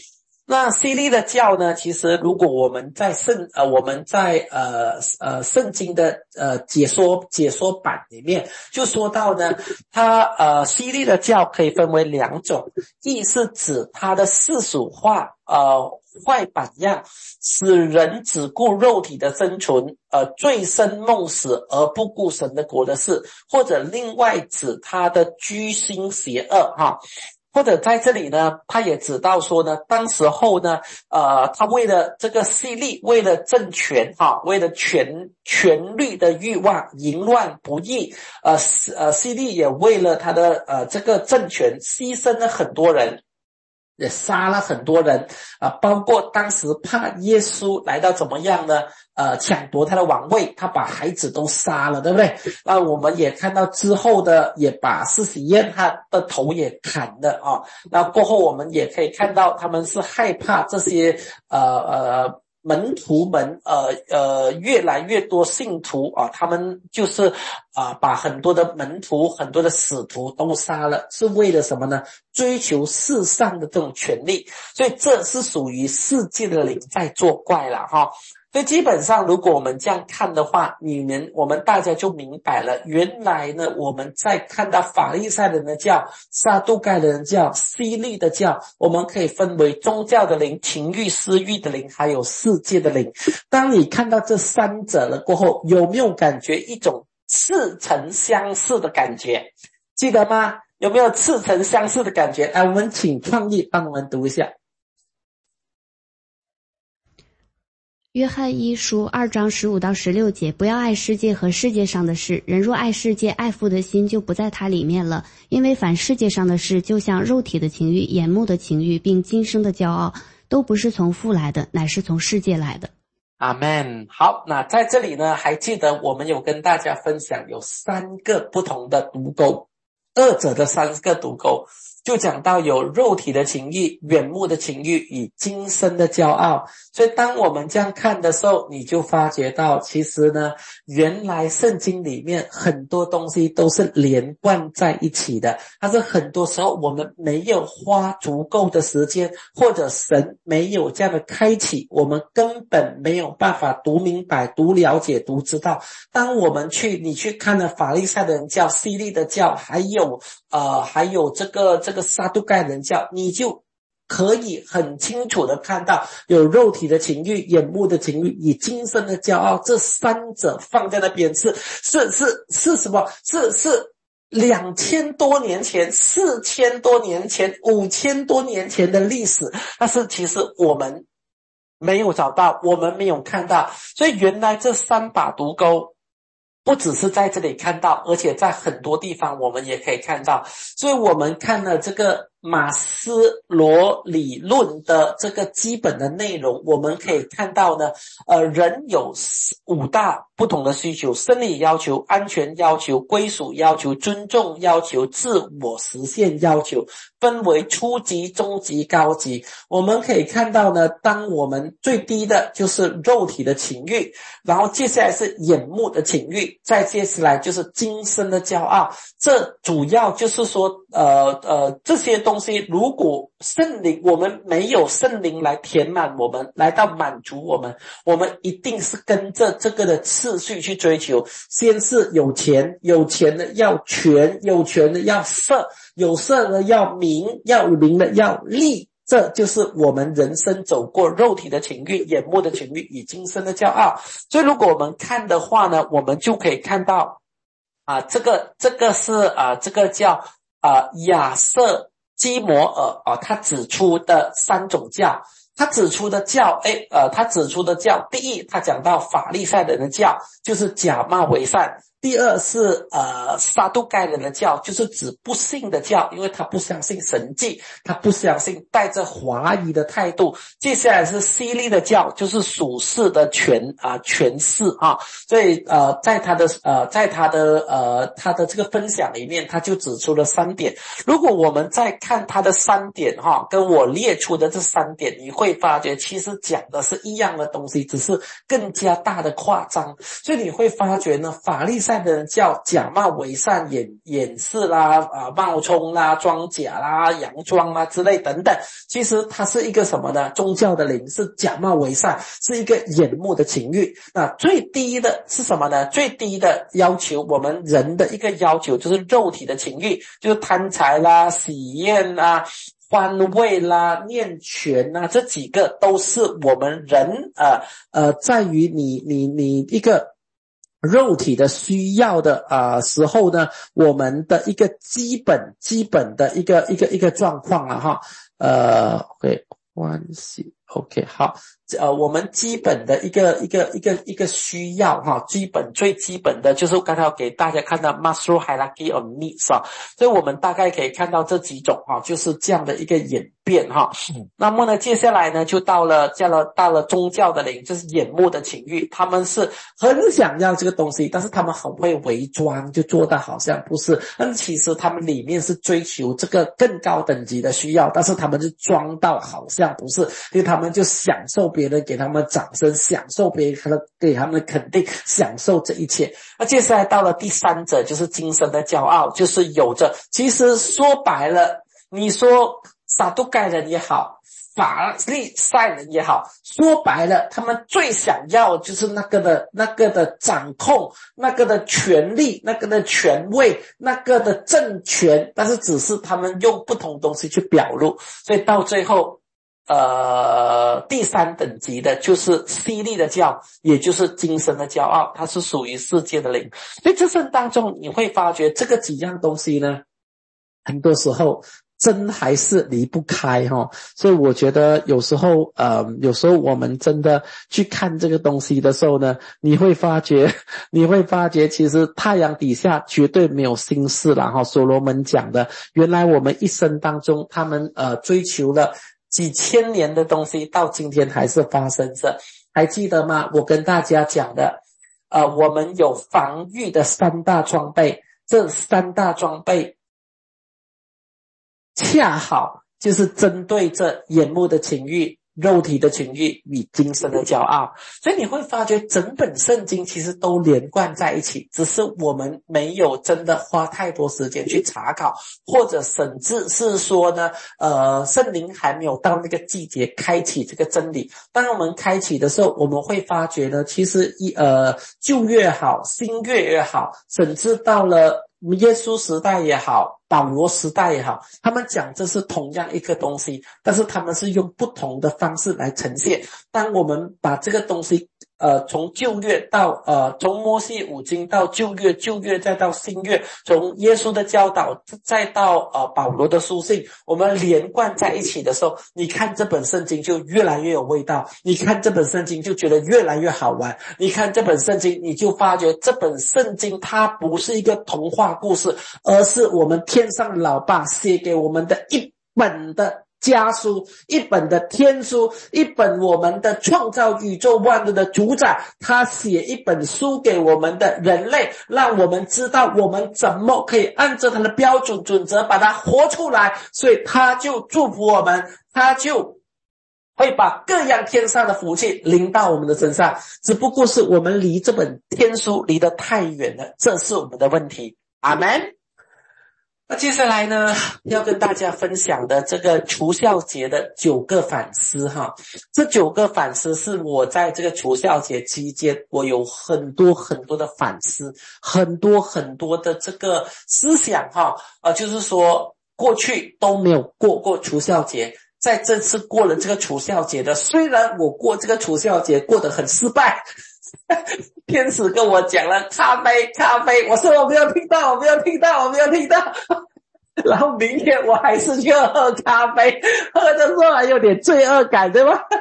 那西利的教呢，其实如果我们在圣呃我们在呃呃圣经的呃解说解说版里面就说到呢，它呃西利的教可以分为两种，一是指它的世俗化呃坏榜样，使人只顾肉体的生存，呃醉生梦死而不顾神的国的事，或者另外指他的居心邪恶哈。或者在这里呢，他也指到说呢，当时候呢，呃，他为了这个势力，为了政权哈，为了权权力的欲望，淫乱不义，呃呃，势力也为了他的呃这个政权牺牲了很多人。也杀了很多人啊、呃，包括当时怕耶稣来到怎么样呢？呃，抢夺他的王位，他把孩子都杀了，对不对？那我们也看到之后的，也把施洗约翰的头也砍了啊。那过后我们也可以看到，他们是害怕这些呃呃。门徒们呃呃越来越多信徒啊，他们就是啊、呃、把很多的门徒很多的使徒都杀了，是为了什么呢？追求世上的这种权利，所以这是属于世界的灵在作怪了哈。所以基本上如果我们这样看的话，你们我们大家就明白了，原来呢我们在看到法利赛人的教、撒都该人的教、希律的教，我们可以分为宗教的灵、情欲私欲的灵，还有世界的灵。当你看到这三者了过后，有没有感觉一种似曾相识的感觉？记得吗？有没有似曾相识的感觉？来，我们请创意帮我们读一下。 约翰一书二章十五到十六节，不要爱世界和世界上的事，人若爱世界，爱父的心就不在他里面了。因为凡世界上的事，就像肉体的情欲、眼目的情欲，并今生的骄傲，都不是从父来的，乃是从世界来的。 阿们。好，那在这里呢，还记得我们有跟大家分享有三个不同的毒钩，二者的三个毒钩。就讲到有肉体的情欲、眼目的情欲与今生的骄傲。所以当我们这样看的时候，你就发觉到其实呢，原来圣经里面很多东西都是连贯在一起的，但是很多时候我们没有花足够的时间，或者神没有这样的开启，我们根本没有办法读明白、读了解、读知道。当我们去你去看了法利赛的人教、希律的教，还有呃还有这个这个撒都该人教，你就可以很清楚的看到有肉体的情欲、眼目的情欲与今生的骄傲，这三者放在那边是是是是什么？是是两千多年前、四千多年前、五千多年前的历史，但是其实我们没有找到，我们没有看到，所以原来这三把毒钩不只是在这里看到，而且在很多地方我们也可以看到。所以我们看了这个马斯罗理论的这个基本的内容，我们可以看到呢，呃，人有五大不同的需求：生理要求、安全要求、归属要求、尊重要求、自我实现要求，分为初级、中级、高级。我们可以看到呢，当我们最低的就是肉体的情欲，然后接下来是眼目的情欲，再接下来就是今生的骄傲。这主要就是说呃呃这些东西，如果圣灵我们没有圣灵来填满我们，来到满足我们，我们一定是跟着这个的次序去追求。先是有钱，有钱的要权，有权的要色，有色的要名，要名的要利。这就是我们人生走过肉体的情欲、眼目的情欲与今生的骄傲。所以如果我们看的话呢，我们就可以看到啊，这个这个是啊，这个叫啊亚瑟基摩尔啊，他指出的三种教。他指出的教，诶呃，他指出的教，第一，他讲到法利赛人的教，就是假冒为善。第二是呃撒都该人的教，就是指不信的教，因为他不相信神迹，他不相信，带着怀疑的态度。接下来是希律的教，就是属世的权啊、呃、权势啊。所以呃在他的呃在他的呃他的这个分享里面，他就指出了三点。如果我们再看他的三点哈，跟我列出的这三点，你会发觉其实讲的是一样的东西，只是更加大的夸张。所以你会发觉呢，法利赛善的人叫假冒伪善，掩掩饰啦啊冒充啦装假啦佯装啦之类等等，其实它是一个什么呢？宗教的灵是假冒伪善，是一个眼目的情欲。那最低的是什么呢？最低的要求，我们人的一个要求就是肉体的情欲，就是贪财啦喜宴啦欢慰啦念权啦，这几个都是我们人呃呃在于你你你一个肉体的需要的啊、呃、时候呢，我们的一个基本基本的一个一个一个状况了哈。呃 OK 关系 OK 好，呃我们基本的一个一个一个一个需要哈，基本最基本的就是刚才给大家看到 Maslow hierarchy of needs 啊，所以我们大概可以看到这几种哈，就是这样的一个演变哈。那么呢，接下来呢就到了到了到了宗教的灵，就是眼目的情欲，他们是很想要这个东西，但是他们很会伪装，就做到好像不是，但其实他们里面是追求这个更高等级的需要，但是他们就装到好像不是，因为他们就享受别人给他们掌声，享受别人给他们的肯定，享受这一切。那接下来到了第三者，就是今生的骄傲，就是有着，其实说白了，你说撒都该人也好，法利赛人也好，说白了他们最想要就是那个的那个的掌控，那个的权力，那个的权位，那个的政权，但是只是他们用不同东西去表露，所以到最后呃，第三等级的就是犀利的骄，也就是今生的骄傲，它是属于世界的灵。所以这生当中你会发觉这个几样东西呢，很多时候真还是离不开哈、哦，所以我觉得有时候呃，有时候我们真的去看这个东西的时候呢，你会发觉你会发觉其实太阳底下绝对没有心事啦哈。所罗门讲的，原来我们一生当中他们呃追求了几千年的东西，到今天还是发生着。还记得吗？我跟大家讲的呃，我们有防御的三大装备，这三大装备恰好就是针对这眼目的情欲、肉体的情欲与今生的骄傲，所以你会发觉整本圣经其实都连贯在一起，只是我们没有真的花太多时间去查考，或者甚至是说呢呃，圣灵还没有到那个季节开启这个真理。当我们开启的时候，我们会发觉呢，其实一呃旧约好，新约也好，甚至到了耶稣时代也好，保罗时代也好，他们讲这是同样一个东西，但是他们是用不同的方式来呈现。当我们把这个东西呃从旧约到呃从摩西五经到旧约，旧约再到新约，从耶稣的教导再到呃保罗的书信，我们连贯在一起的时候，你看这本圣经就越来越有味道，你看这本圣经就觉得越来越好玩，你看这本圣经你就发觉这本圣经它不是一个童话故事，而是我们天上的老爸写给我们的一本的家书，一本的天书，一本我们的创造宇宙万物的主宰，他写一本书给我们的人类，让我们知道我们怎么可以按照他的标准准则把它活出来。所以他就祝福我们，他就会把各样天上的福气临到我们的身上，只不过是我们离这本天书离得太远了，这是我们的问题。阿们。那接下来呢，要跟大家分享的这个除酵节的九个反思哈，这九个反思是我在这个除酵节期间，我有很多很多的反思，很多很多的这个思想哈，呃，就是说过去都没有过过除酵节，在这次过了这个除酵节的，虽然我过这个除酵节过得很失败。天使跟我讲了咖啡咖啡，我说我没有听到我没有听到我没有听到然后明天我还是去喝咖啡，喝的时候还有点罪恶感，对吧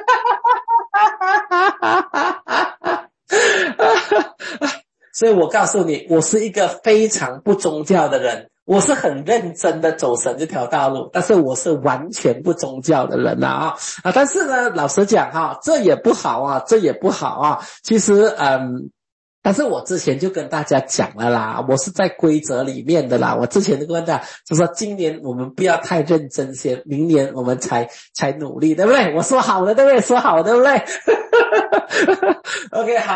所以我告诉你，我是一个非常不宗教的人，我是很认真的走神这条道路，但是我是完全不宗教的人啊啊！但是呢，老实讲哈，这也不好啊，这也不好啊。其实嗯，但是我之前就跟大家讲了啦，我是在规则里面的啦。我之前就跟大家就说，今年我们不要太认真先，明年我们才才努力，对不对？我说好了，对不对？说好，对不对？OK， 好。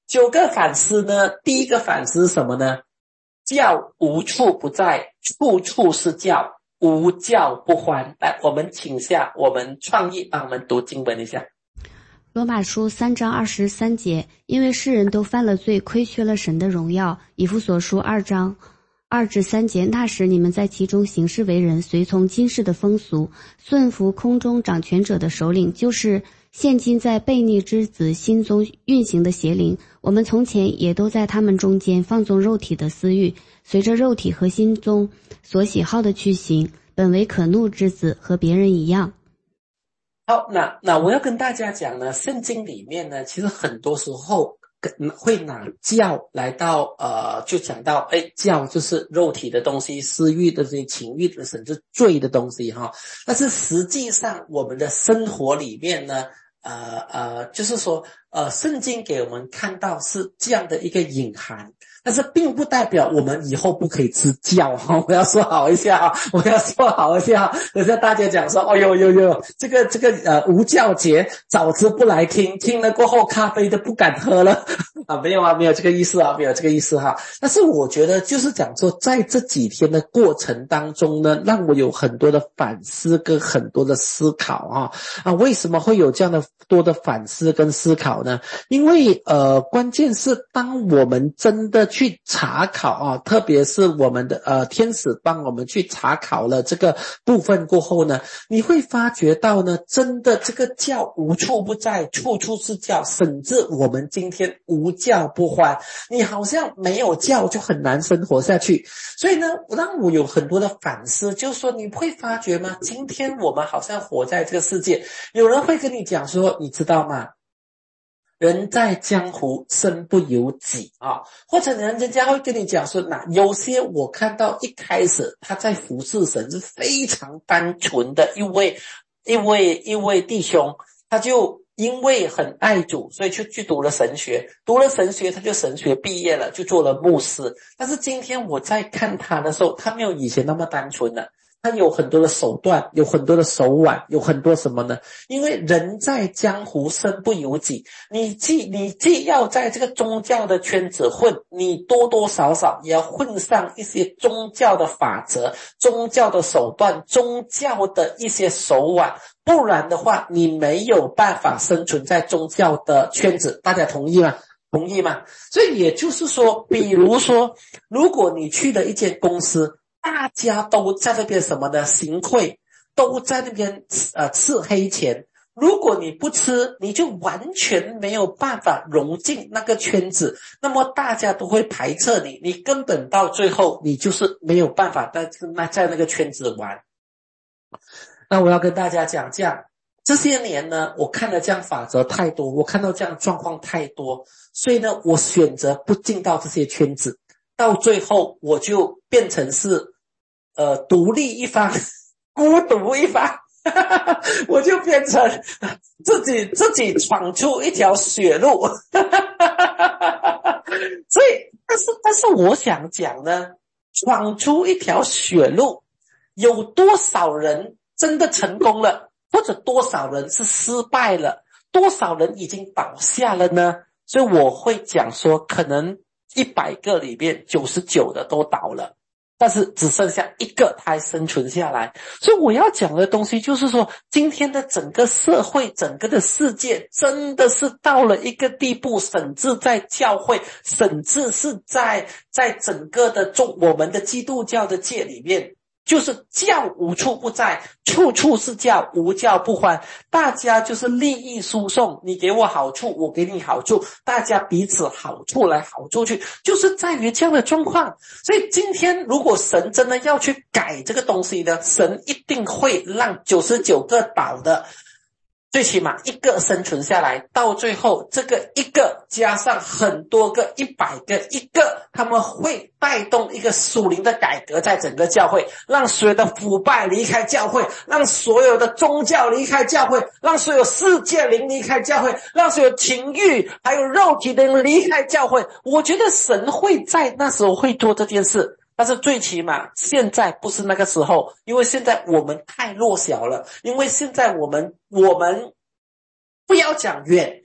九个反思呢，第一个反思是什么呢？教无处不在，处处是教，无教不欢。来，我们请下我们创意帮我们读经文一下。 罗马书三章二十三节，因为世人都犯了罪，亏缺了神的荣耀。以弗所书二章二至三节，那时你们在其中行事为人，随从今世的风俗，顺服空中掌权者的首领，就是现今在悖逆之子心中运行的邪灵。我们从前也都在他们中间放纵肉体的私欲，随着肉体和心中所喜好的去行，本为可怒之子，和别人一样。 好，那那我要跟大家讲呢，圣经里面呢，其实很多时候会拿教来到呃，就讲到哎，教就是肉体的东西，私欲的这些情欲的，甚至罪的东西哈。但是实际上我们的生活里面呢，呃呃，就是说呃，圣经给我们看到是这样的一个隐含。但是并不代表我们以后不可以吃教哈，我要说好一下啊，我要说好一下。等下大家讲说，哦呦呦呦，这个这个呃无教节早知不来听，听了过后咖啡都不敢喝了啊，没有啊，没有这个意思啊，没有这个意思哈。但是我觉得就是讲说，在这几天的过程当中呢，让我有很多的反思跟很多的思考啊啊，为什么会有这样的多的反思跟思考呢？因为呃，关键是当我们真的去查考啊，特别是我们的呃天使帮我们去查考了这个部分过后呢，你会发觉到呢，真的这个教无处不在，处处是教，甚至我们今天无教不欢，你好像没有教就很难生活下去。所以呢，让我有很多的反思，就是说你会发觉吗？今天我们好像活在这个世界，有人会跟你讲说，你知道吗？人在江湖身不由己啊，或者人家会跟你讲说，那有些我看到一开始他在服侍神是非常单纯的一位一位一位弟兄，他就因为很爱主，所以就去读了神学，读了神学他就神学毕业了，就做了牧师。但是今天我在看他的时候，他没有以前那么单纯了，他有很多的手段，有很多的手腕，有很多什么呢？因为人在江湖身不由己，你既你既要在这个宗教的圈子混，你多多少少也要混上一些宗教的法则、宗教的手段、宗教的一些手腕，不然的话你没有办法生存在宗教的圈子。大家同意吗？同意吗？所以也就是说，比如说如果你去了一间公司，大家都在那边什么呢？行贿，都在那边呃吃黑钱。如果你不吃，你就完全没有办法融进那个圈子，那么大家都会排斥你，你根本到最后你就是没有办法在那在那个圈子玩。那我要跟大家讲，这样这些年呢，我看了这样法则太多，我看到这样状况太多，所以呢，我选择不进到这些圈子，到最后我就变成是呃，独立一方，孤独一方，我就变成自己自己闯出一条血路。所以，但是但是我想讲呢，闯出一条血路，有多少人真的成功了，或者多少人是失败了，多少人已经倒下了呢？所以我会讲说，可能一百个里面九十九的都倒了。但是只剩下一个他还生存下来。所以我要讲的东西就是说，今天的整个社会，整个的世界真的是到了一个地步，甚至在教会，甚至是在在整个的中我们的基督教的界里面，就是教无处不在，处处是教，无教不欢。大家就是利益输送，你给我好处，我给你好处，大家彼此好处来好处去，就是在于这样的状况。所以今天如果神真的要去改这个东西呢，神一定会让九十九个倒的，最起码一个生存下来，到最后这个一个加上很多个一百个一个，他们会带动一个属灵的改革在整个教会，让所有的腐败离开教会，让所有的宗教离开教会，让所有世界灵离开教会，让所有情欲还有肉体的人离开教会。我觉得神会在那时候会做这件事，但是最起码现在不是那个时候，因为现在我们太弱小了，因为现在我们我们不要讲远，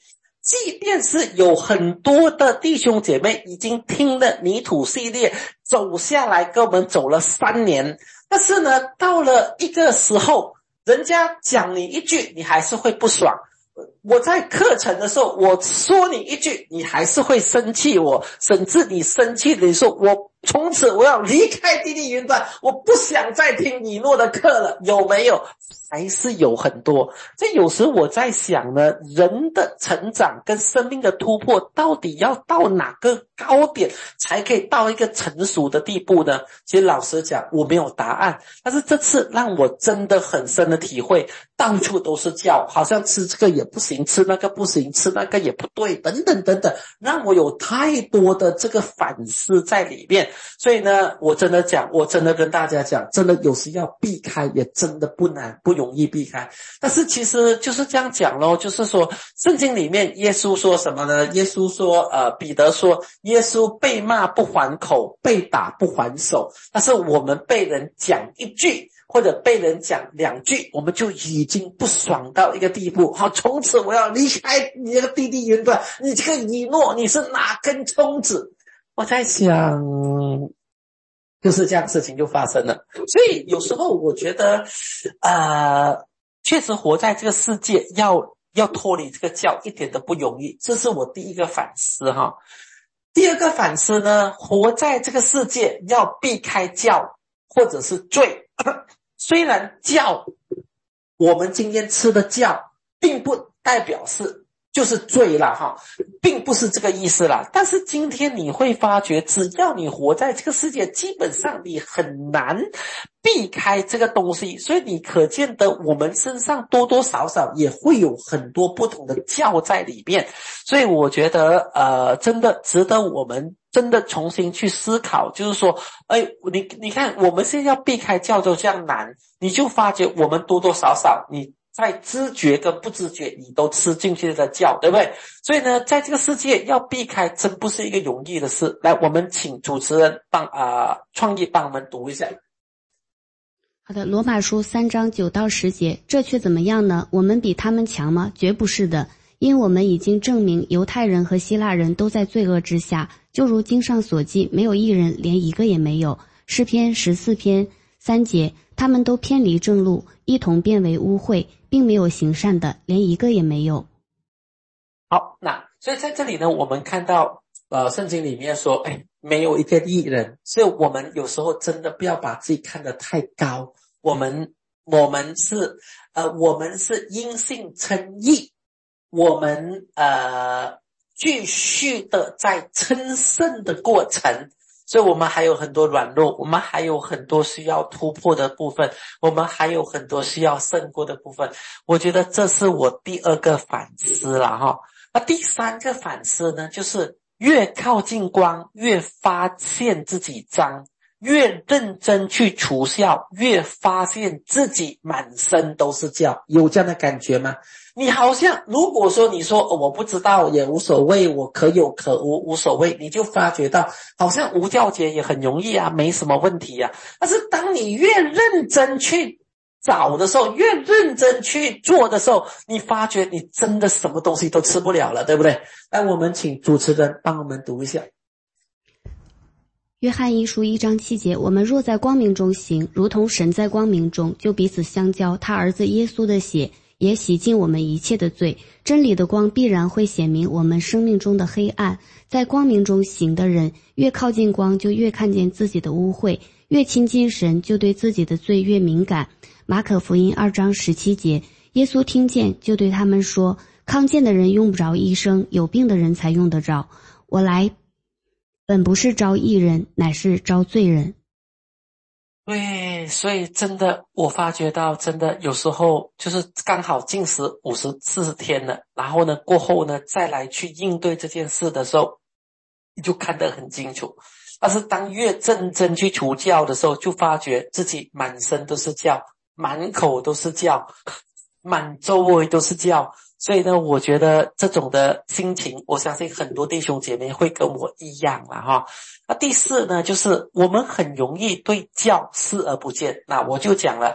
即便是有很多的弟兄姐妹已经听了泥土系列走下来跟我们走了三年，但是呢到了一个时候，人家讲你一句你还是会不爽。我在课程的时候，我说你一句你还是会生气我，甚至你生气你说我从此我要离开滴滴云端，我不想再听以诺的课了，有没有？还是有很多。所以有时我在想呢，人的成长跟生命的突破到底要到哪个高点才可以到一个成熟的地步呢？其实老实讲我没有答案，但是这次让我真的很深的体会，到处都是教，好像吃这个也不行，吃那个不行，吃那个也不对，等等等等，让我有太多的这个反思在里面。所以呢我真的讲，我真的跟大家讲，真的有时要避开也真的不难，不容易避开。但是其实就是这样讲咯，就是说圣经里面耶稣说什么呢？耶稣说呃，彼得说耶稣被骂不还口，被打不还手，但是我们被人讲一句或者被人讲两句，我们就已经不爽到一个地步。好，从此我要离开你这个滴滴云端，你这个以诺你是哪根葱子？我在想就是这样事情就发生了。所以有时候我觉得呃，确实活在这个世界要要脱离这个教一点都不容易，这是我第一个反思哈。第二个反思呢，活在这个世界要避开教或者是罪。虽然教我们今天吃的教并不代表是就是罪啦哈，并不是这个意思啦。但是今天你会发觉，只要你活在这个世界，基本上你很难避开这个东西。所以你可见的我们身上多多少少也会有很多不同的教在里面。所以我觉得呃，真的值得我们真的重新去思考，就是说哎，你你看我们现在要避开教都这样难，你就发觉我们多多少少你在知觉跟不知觉你都吃进去的教，对不对？所以呢在这个世界要避开真不是一个容易的事。来，我们请主持人帮啊、呃、创意帮我们读一下。 好的，罗马书三章九到十节，这却怎么样呢？我们比他们强吗？绝不是的，因我们已经证明犹太人和希腊人都在罪恶之下，就如经上所记，没有一人，连一个也没有。诗篇十四篇三节，他们都偏离正路，一同变为污秽，并没有行善的，连一个也没有。 好，那所以在这里呢，我们看到呃，圣经里面说哎，没有一个义人。所以我们有时候真的不要把自己看得太高，我们我们是呃，我们是因信称义，我们呃继续的在称圣的过程，所以我们还有很多软弱，我们还有很多需要突破的部分，我们还有很多需要胜过的部分。我觉得这是我第二个反思了哈。那第三个反思呢，就是越靠近光，越发现自己脏，越认真去除酵，越发现自己满身都是酵。有这样的感觉吗？你好像如果说你说、哦、我不知道也无所谓，我可有可无无所谓，你就发觉到好像无酵节也很容易啊，没什么问题啊。但是当你越认真去找的时候，越认真去做的时候，你发觉你真的什么东西都吃不了了，对不对？来，我们请主持人帮我们读一下。 约翰一书一章七节，我们若在光明中行，如同神在光明中，就彼此相交，他儿子耶稣的血也洗净我们一切的罪。真理的光必然会显明我们生命中的黑暗，在光明中行的人，越靠近光就越看见自己的污秽，越亲近神就对自己的罪越敏感。马可福音二章十七节，耶稣听见就对他们说，康健的人用不着医生，有病的人才用得着。我来本不是招义人，乃是招罪人。 对，所以真的我发觉到真的有时候就是刚好禁食五十四十天了，然后呢过后呢再来去应对这件事的时候，你就看得很清楚。但是当越认真去除酵的时候，就发觉自己满身都是酵，满口都是酵，满周围都是酵。所以呢我觉得这种的心情，我相信很多弟兄姐妹会跟我一样啦哈。那第四呢，就是我们很容易对教视而不见。那我就讲了，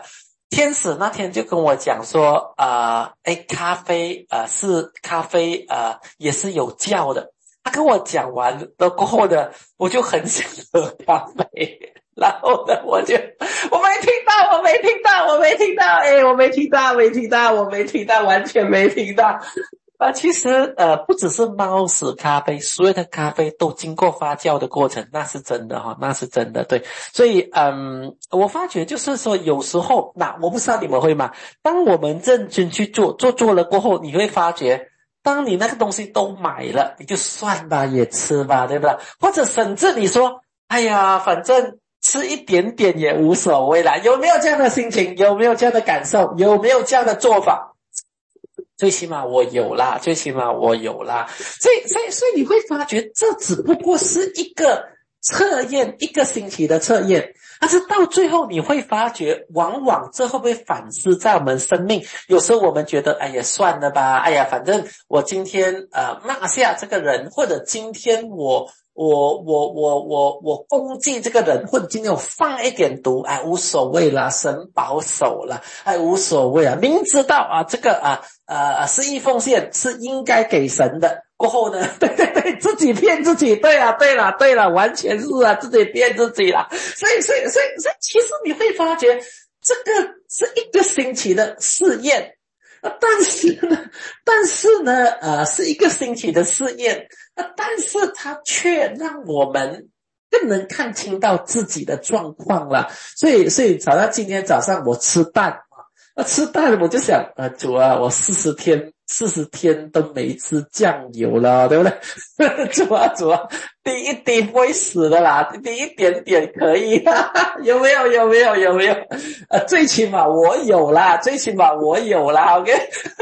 天使那天就跟我讲说，呃，哎，咖啡，呃，是咖啡，呃，也是有酵的。他跟我讲完了过后呢，我就很想喝咖啡，然后呢，我就我没听到，我没听到，我没听到，哎，我没听到，没听到，我没听到，完全没听到。啊，其实呃，不只是猫屎咖啡，所有的咖啡都经过发酵的过程，那是真的哈、哦，那是真的，对。所以嗯，我发觉就是说，有时候，那我不知道你们会吗？当我们认真去做，做做了过后，你会发觉，当你那个东西都买了，你就算吧，也吃吧，对不对？或者甚至你说，哎呀，反正吃一点点也无所谓啦，有没有这样的心情？有没有这样的感受？有没有这样的做法？最起码我有啦，最起码我有啦，所以所以所以你会发觉，这只不过是一个测验，一个星期的测验，但是到最后你会发觉，往往这会不会反思在我们生命？有时候我们觉得，哎呀，算了吧，哎呀，反正我今天呃骂下这个人，或者今天我。我我我我我攻击这个人，或者今天我放一点毒，哎，无所谓啦，神保守啦，哎，无所谓啊。明知道啊，这个啊呃十亿奉献是应该给神的，过后呢，对对对，自己骗自己，对啊，对了对了，完全是啊，自己骗自己啦。所以所以所以所以，其实你会发觉，这个是一个星期的试验。但是呢，但是呢，呃，是一个星期的试验，但是它却让我们更能看清到自己的状况了。所以，所以早上今天早上我吃蛋啊，那吃蛋我就想，呃，主啊，我四十天四十天都没吃酱油了，对不对？主啊，主啊，滴一滴不会死的啦，滴一点点可以，哈哈，有没有？有没有？有没有？呃，最起码我有啦，最起码我有啦 ，OK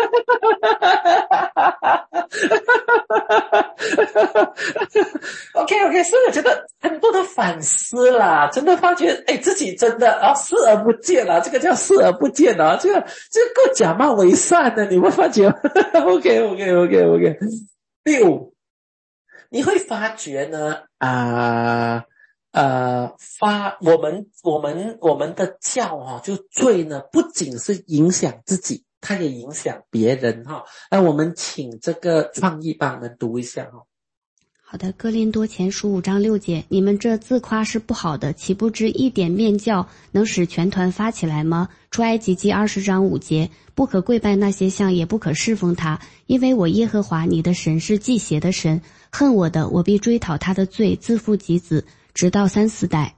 。OK OK， 所以我觉得很多的反思啦，真的发觉，哎，自己真的啊视而不见啦，这个叫视而不见啊，这个这个够假冒为善的，你会发觉？OK OK OK OK。第五，你会发觉呢啊。呃呃，发我们我们我们的教啊，就罪呢，不仅是影响自己，它也影响别人哈。那我们请这个创意帮我们读一下哈。 好的，哥林多前书五章六节，你们这自夸是不好的，岂不知一点面教能使全团发起来吗？出埃及记二十章五节，不可跪拜那些像，也不可侍奉他，因为我耶和华你的神是忌邪的神，恨我的，我必追讨他的罪，自父及子，直到三四代。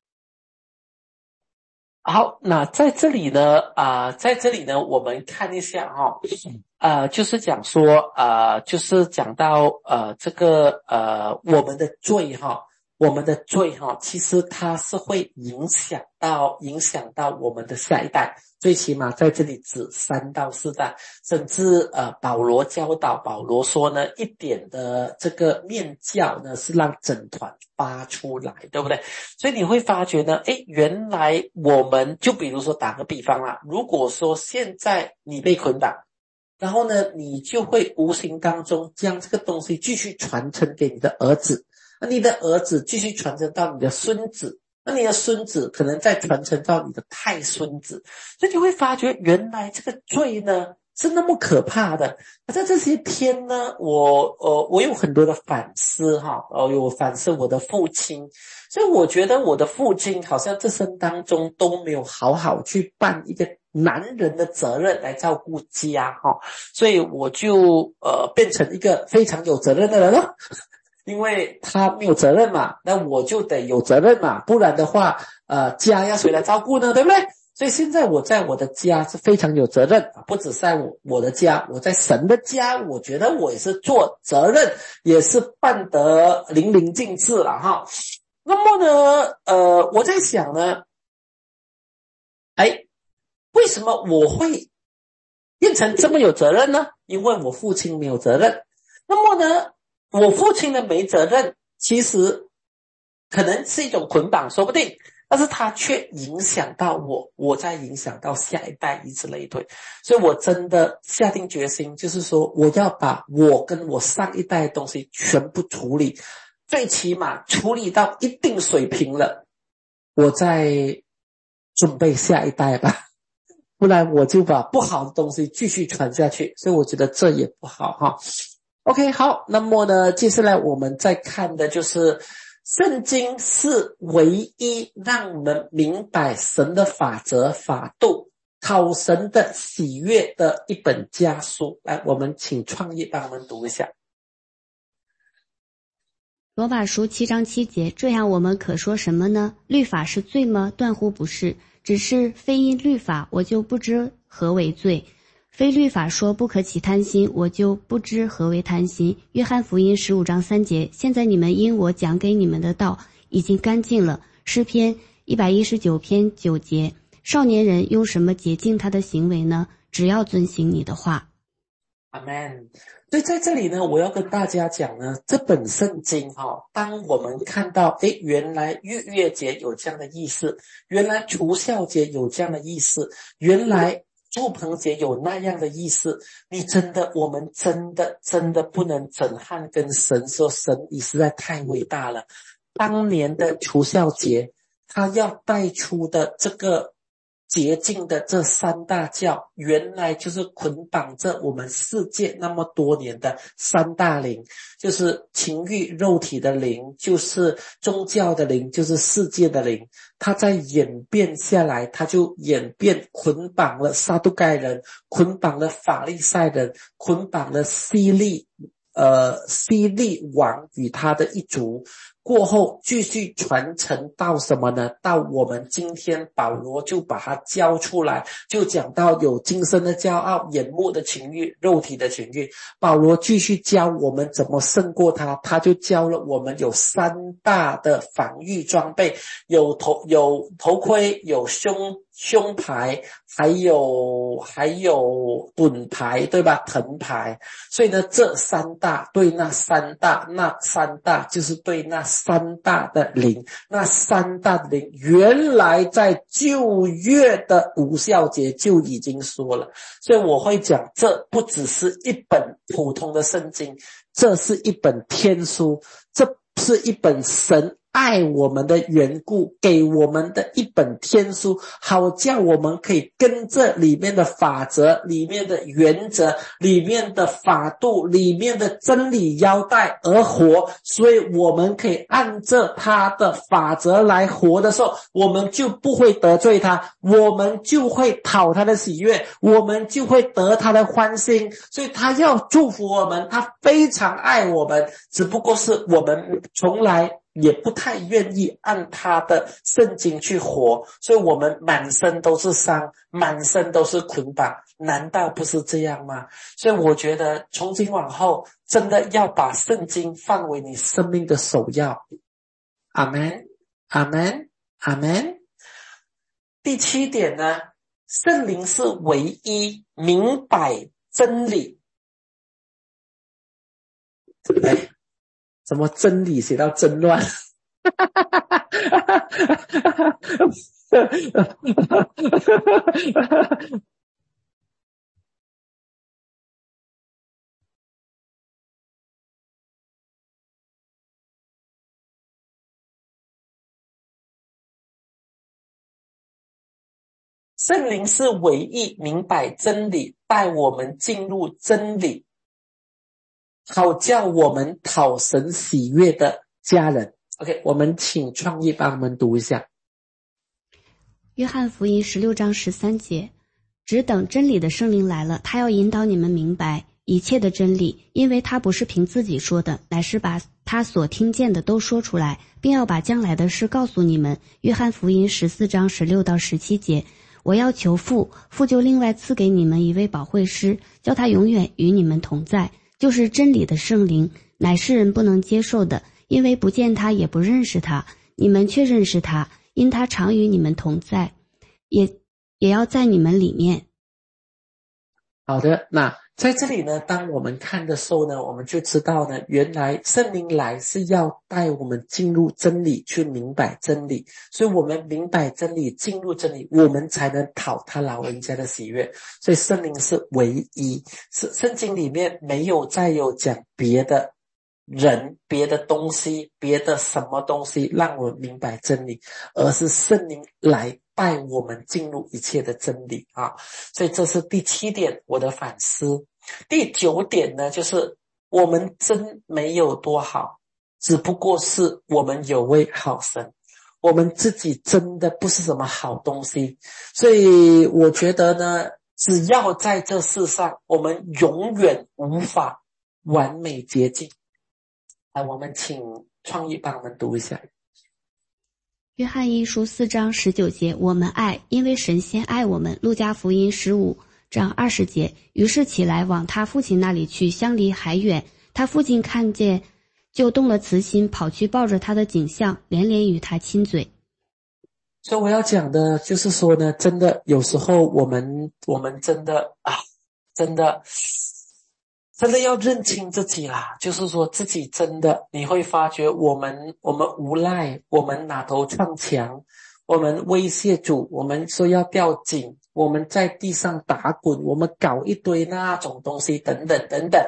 好，那在这里呢，啊、呃，在这里呢，我们看一下哈、哦，呃，就是讲说，呃，就是讲到呃这个呃我们的罪哈、哦，我们的罪哈、哦，其实它是会影响到影响到我们的下一代，最起码在这里指三到四代，甚至呃保罗教导，保罗说呢，一点的这个面教呢是让整团发出来，对不对？所以你会发觉呢，诶，原来我们就比如说打个比方啦，如果说现在你被捆绑，然后呢，你就会无形当中将这个东西继续传承给你的儿子，那你的儿子继续传承到你的孙子，那你的孙子可能再传承到你的太孙子，所以你会发觉原来这个罪呢是那么可怕的。在这些天呢，我呃我有很多的反思哈，呃有反思我的父亲，所以我觉得我的父亲好像这生当中都没有好好去办一个男人的责任来照顾家哈，所以我就呃变成一个非常有责任的人了。因为他没有责任嘛，那我就得有责任嘛，不然的话，呃，家要谁来照顾呢？对不对？所以现在我在我的家是非常有责任，不只在我我的家，我在神的家，我觉得我也是做责任，也是办得淋漓尽致了哈。那么呢，呃，我在想呢，哎，为什么我会变成这么有责任呢？因为我父亲没有责任。那么呢，我父亲的没责任，其实可能是一种捆绑，说不定，但是他却影响到我，我再影响到下一代，以此类推。所以我真的下定决心，就是说我要把我跟我上一代的东西全部处理，最起码处理到一定水平了，我再准备下一代吧。 不然我就把不好的东西继续传下去，所以我觉得这也不好哈。OK， 好，那么呢，接下来我们再看的就是圣经是唯一让我们明白神的法则法度讨神的喜悦的一本家书。来，我们请创意帮我们读一下。 罗马书七章七节，这样我们可说什么呢？律法是罪吗？断乎不是，只是非因律法，我就不知何为罪。非律法说不可起贪心，我就不知何为贪心。约翰福音十五章三节，现在你们因我讲给你们的道已经干净了。诗篇一百一十九篇九节，少年人用什么洁净他的行为呢？只要遵行你的话。 阿们。所以在这里呢，我要跟大家讲呢，这本圣经哈、哦，当我们看到诶，原来逾越节有这样的意思，原来除酵节有这样的意思，原来住棚节有那样的意思，你真的，我们真的真的不能震撼跟神说，神你实在太伟大了。当年的除酵节，他要带出的这个洁净的这三大教，原来就是捆绑着我们世界那么多年的三大灵，就是情欲肉体的灵，就是宗教的灵，就是世界的灵。它在演变下来，它就演变捆绑了撒都该人，捆绑了法利赛人，捆绑了希利呃希利王与他的一族，过后继续传承到什么呢？到我们今天保罗就把它教出来，就讲到有今生的骄傲，眼目的情欲，肉体的情欲。保罗继续教我们怎么胜过他，他就教了我们有三大的防御装备，有头有头盔，有胸胸牌，还有还有盾牌，对吧？藤牌。所以呢，这三大对那三大，那三大就是对那三大的灵，那三大的灵原来在旧约的无酵节就已经说了。所以我会讲，这不只是一本普通的圣经，这是一本天书，这是一本神爱我们的缘故给我们的一本天书，好叫我们可以跟这里面的法则，里面的原则，里面的法度，里面的真理腰带而活。所以我们可以按着他的法则来活的时候，我们就不会得罪他，我们就会讨他的喜悦，我们就会得他的欢心。所以他要祝福我们，他非常爱我们，只不过是我们从来也不太愿意按他的圣经去活，所以我们满身都是伤，满身都是捆绑，难道不是这样吗？所以我觉得从今往后真的要把圣经放为你生命的首要。阿们，阿们，阿们。第七点呢，圣灵是唯一明白真理。哎，怎么真理写到真乱？圣灵是唯一明白真理，带我们进入真理，好叫我们讨神喜悦的家人。 OK， 我们请创意帮我们读一下。 约翰福音十六章十三节，只等真理的圣灵来了，他要引导你们明白一切的真理，因为他不是凭自己说的，乃是把他所听见的都说出来，并要把将来的事告诉你们。约翰福音十四章十六到十七节，我要求父，父就另外赐给你们一位保惠师，叫他永远与你们同在，就是真理的圣灵，乃世人不能接受的，因为不见他也不认识他，你们却认识他，因他常与你们同在，也也要在你们里面。 好的，那在这里呢，当我们看的时候呢，我们就知道呢，原来圣灵来是要带我们进入真理，去明白真理。所以我们明白真理，进入真理，我们才能讨他老人家的喜悦。所以圣灵是唯一，是圣经里面没有再有讲别的人，别的东西，别的什么东西让我明白真理，而是圣灵来带我们进入一切的真理啊。所以这是第七点我的反思。第九点呢，就是我们真没有多好，只不过是我们有位好神，我们自己真的不是什么好东西。所以我觉得呢，只要在这世上，我们永远无法完美洁净。来，我们请创意帮我们读一下。 约翰一书四章十九节，我们爱，因为神先爱我们。路加福音十五章二十节，于是起来往他父亲那里去，相离还远。他父亲看见，就动了慈心，跑去抱着他的颈项，连连与他亲嘴。 所以我要讲的就是说呢，真的有时候我们我们真的啊，真的真的要认清自己啦。就是说自己真的，你会发觉我们我们无赖，我们拿头撞墙，我们威胁主，我们说要吊颈，我们在地上打滚，我们搞一堆那种东西等等等等。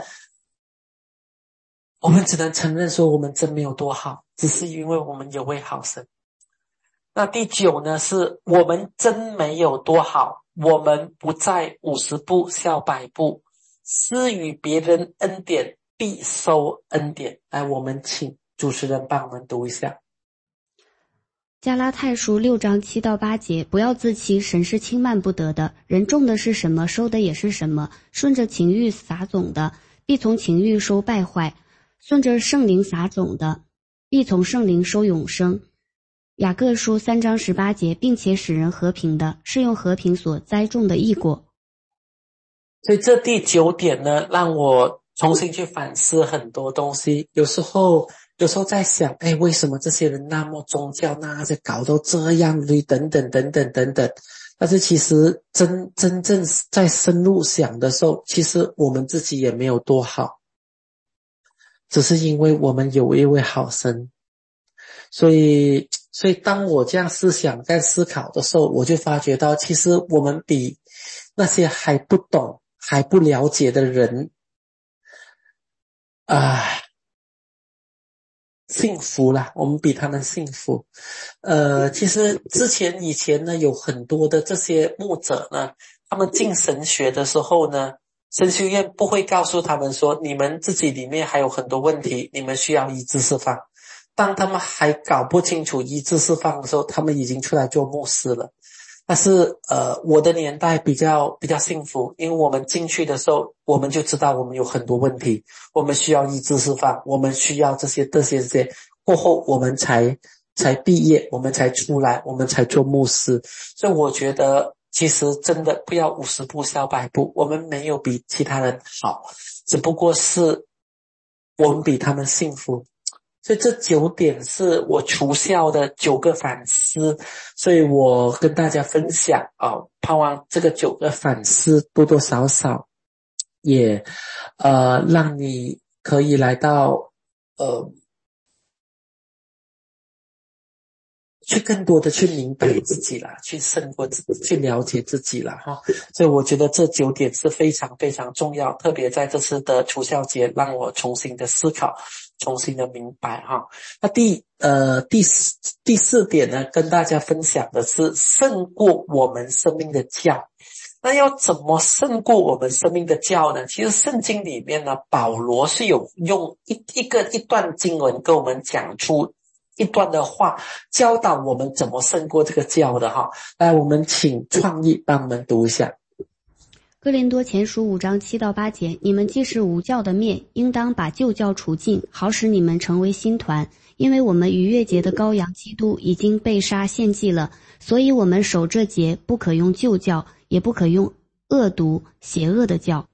我们只能承认说我们真没有多好，只是因为我们有位好神。那第九呢，是我们真没有多好，我们不在五十步笑百步，施与别人恩典必收恩典。来，我们请主持人帮我们读一下。 加拉太书六章七到八节，不要自欺，神是轻慢不得的。人种的是什么，收的也是什么。顺着情欲撒种的，必从情欲收败坏；顺着圣灵撒种的，必从圣灵收永生。雅各书三章十八节，并且使人和平的，是用和平所栽种的义果。 所以这第九点呢，让我重新去反思很多东西。有时候有时候在想，哎，为什么这些人那么宗教，那些搞到这样的等等等等等等。但是其实真真正在深入想的时候，其实我们自己也没有多好，只是因为我们有一位好神。所以所以当我这样思想在思考的时候，我就发觉到其实我们比那些还不懂还不了解的人啊幸福啦，我们比他们幸福。呃，其实之前以前呢，有很多的这些牧者呢，他们进神学的时候呢，神学院不会告诉他们说，你们自己里面还有很多问题，你们需要医治释放。当他们还搞不清楚医治释放的时候，他们已经出来做牧师了。但是呃，我的年代比较比较幸福，因为我们进去的时候，我们就知道我们有很多问题，我们需要医治释放，我们需要这些这些这些，过后我们才才毕业，我们才出来，我们才做牧师。所以我觉得其实真的不要五十步笑百步，我们没有比其他人好，只不过是我们比他们幸福。所以这九点是我除孝的九个反思，所以我跟大家分享啊、哦，盼望这个九个反思多多少少也呃让你可以来到呃去更多的去明白自己啦，去胜过自己，去了解自己啦哈。所以我觉得这九点是非常非常重要，特别在这次的除孝节让我重新的思考，重新的明白哈。那第呃第四第四点呢，跟大家分享的是胜过我们生命的教。那要怎么胜过我们生命的教呢？其实圣经里面呢，保罗是有用一一个一段经文跟我们讲出一段的话，教导我们怎么胜过这个教的哈。来，我们请创意帮我们读一下。 哥林多前书五章七到八节，你们既是无教的面，应当把旧教除尽，好使你们成为新团。因为我们逾越节的羔羊基督已经被杀献祭了，所以我们守这节不可用旧教，也不可用恶毒邪恶的教。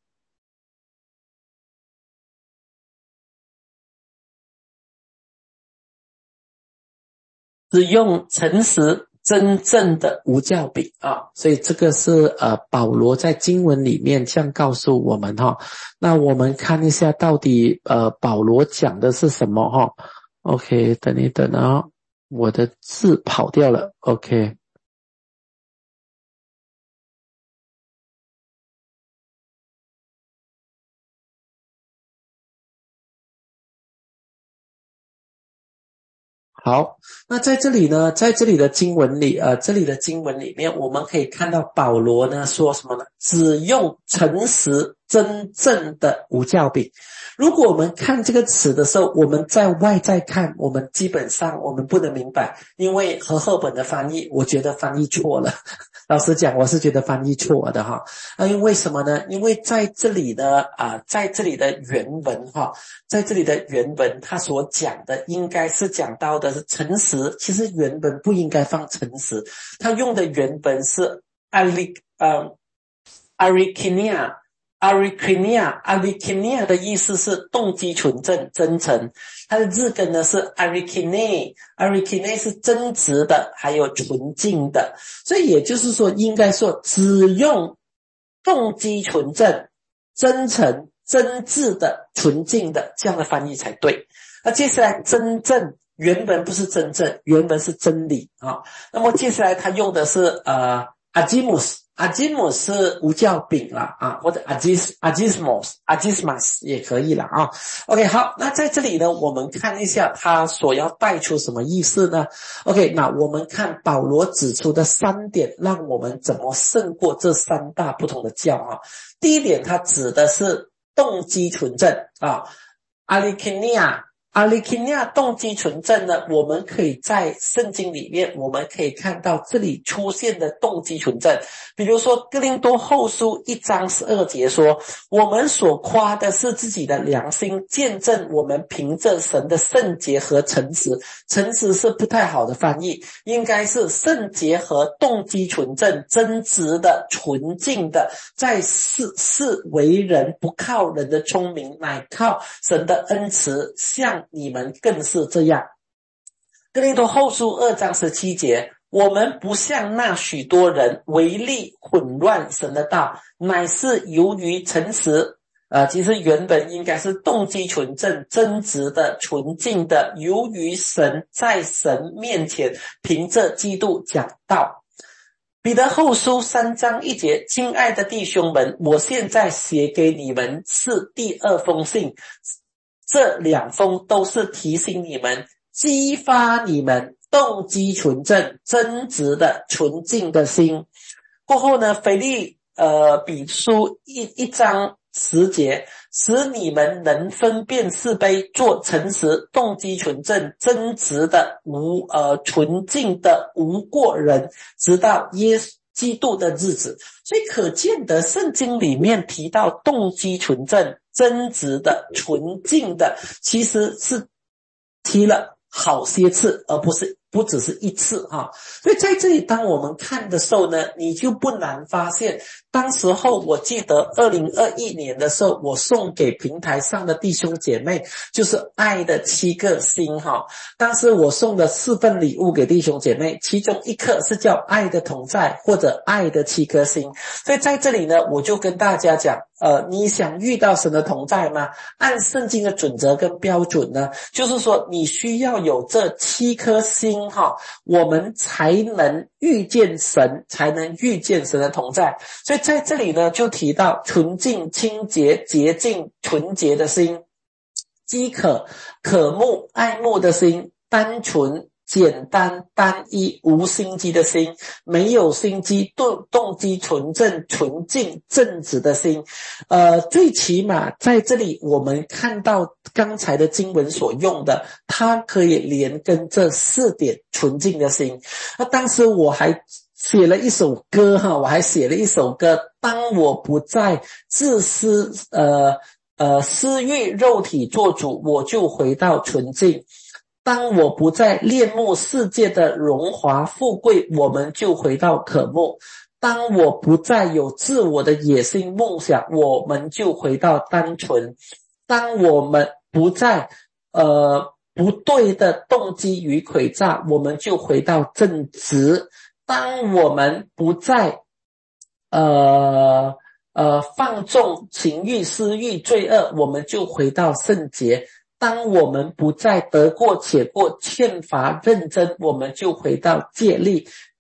只用诚实真正的无教饼啊，所以这个是呃保罗在经文里面这样告诉我们哈。那我们看一下到底呃保罗讲的是什么哈。OK， 等一等啊，我的字跑掉了。OK。 好，那在这里呢，在这里的经文里，呃，这里的经文里面，我们可以看到保罗呢说什么呢？只用诚实真正的无酵饼。如果我们看这个词的时候，我们在外在看，我们基本上我们不能明白，因为和合本的翻译，我觉得翻译错了。老实讲，我是觉得翻译错的哈。啊，因为为什么呢？因为在这里的啊、呃，在这里的原文哈，在这里的原文，它所讲的应该是讲到的是诚实，其实原本不应该放诚实，它用的原本是 aric 呃 arikinia arikinia arikinia 的意思是动机纯正真诚，它的字根呢是 arikine arikine 是真直的还有纯净的，所以也就是说应该说只用动机纯正真诚真挚的纯净的这样的翻译才对。那接下来真正原本不是真正，原本是真理啊。那么接下来他用的是呃 agimus agimus 是无酵饼啦啊，或者 agis agismos agismas 也可以啦啊。OK， 好，那在这里呢，我们看一下他所要带出什么意思呢 ？OK， 那我们看保罗指出的三点，让我们怎么胜过这三大不同的教啊。第一点，它指的是动机纯正啊 ，alikinia。阿利基尼亚动机纯正呢，我们可以在圣经里面我们可以看到这里出现的动机纯正，比如说哥林多后书一章十二节说，我们所夸的是自己的良心，见证我们凭着神的圣洁和诚实。诚实是不太好的翻译，应该是圣洁和动机纯正，真直的纯净的，在世世为人不靠人的聪明，乃靠神的恩慈，像你们更是这样。哥林多后书二章十七节，我们不像那许多人违逆混乱神的道，乃是由于诚实，呃，其实原本应该是动机纯正、真直的、纯净的，由于神在神面前凭着基督讲道。彼得后书三章一节，亲爱的弟兄们，我现在写给你们是第二封信，这两封都是提醒你们，激发你们动机纯正、真直的、纯净的心。过后呢，腓立呃比书一一章十节，使你们能分辨是非，做诚实、动机纯正、真直的、无呃纯净的、无过人，直到耶稣基督的日子。所以可见得圣经里面提到动机纯正、真直的、纯净的，其实是提了好些次，而不是不只是一次哈。所以在这里当我们看的时候呢，你就不难发现，当时候我记得二零二一年的时候，我送给平台上的弟兄姐妹就是爱的七个心哈。当时我送的四份礼物给弟兄姐妹，其中一颗是叫爱的同在，或者爱的七颗心。所以在这里呢，我就跟大家讲，呃，你想遇到神的同在吗？按圣经的准则跟标准呢，就是说你需要有这七颗心哈，我们才能遇见神，才能遇见神的同在。所以在这里呢，就提到纯净、清洁、洁净、纯洁的心，饥渴、渴慕、爱慕的心，单纯、简单、单一、无心机的心，没有心机、动动机纯正、纯净、正直的心。呃，最起码在这里我们看到刚才的经文所用的，它可以连跟这四点纯净的心。那当时我还写了一首歌哈，我还写了一首歌，当我不再自私呃呃私欲肉体做主，我就回到纯净。当我不再恋慕世界的荣华富贵，我们就回到渴慕。当我不再有自我的野心梦想，我们就回到单纯。当我们不再呃不对的动机与诡诈，我们就回到正直。当我们不再呃呃放纵情欲、私欲、罪恶，我们就回到圣洁。当我们不再得过且过、欠罚认真，我们就回到戒律。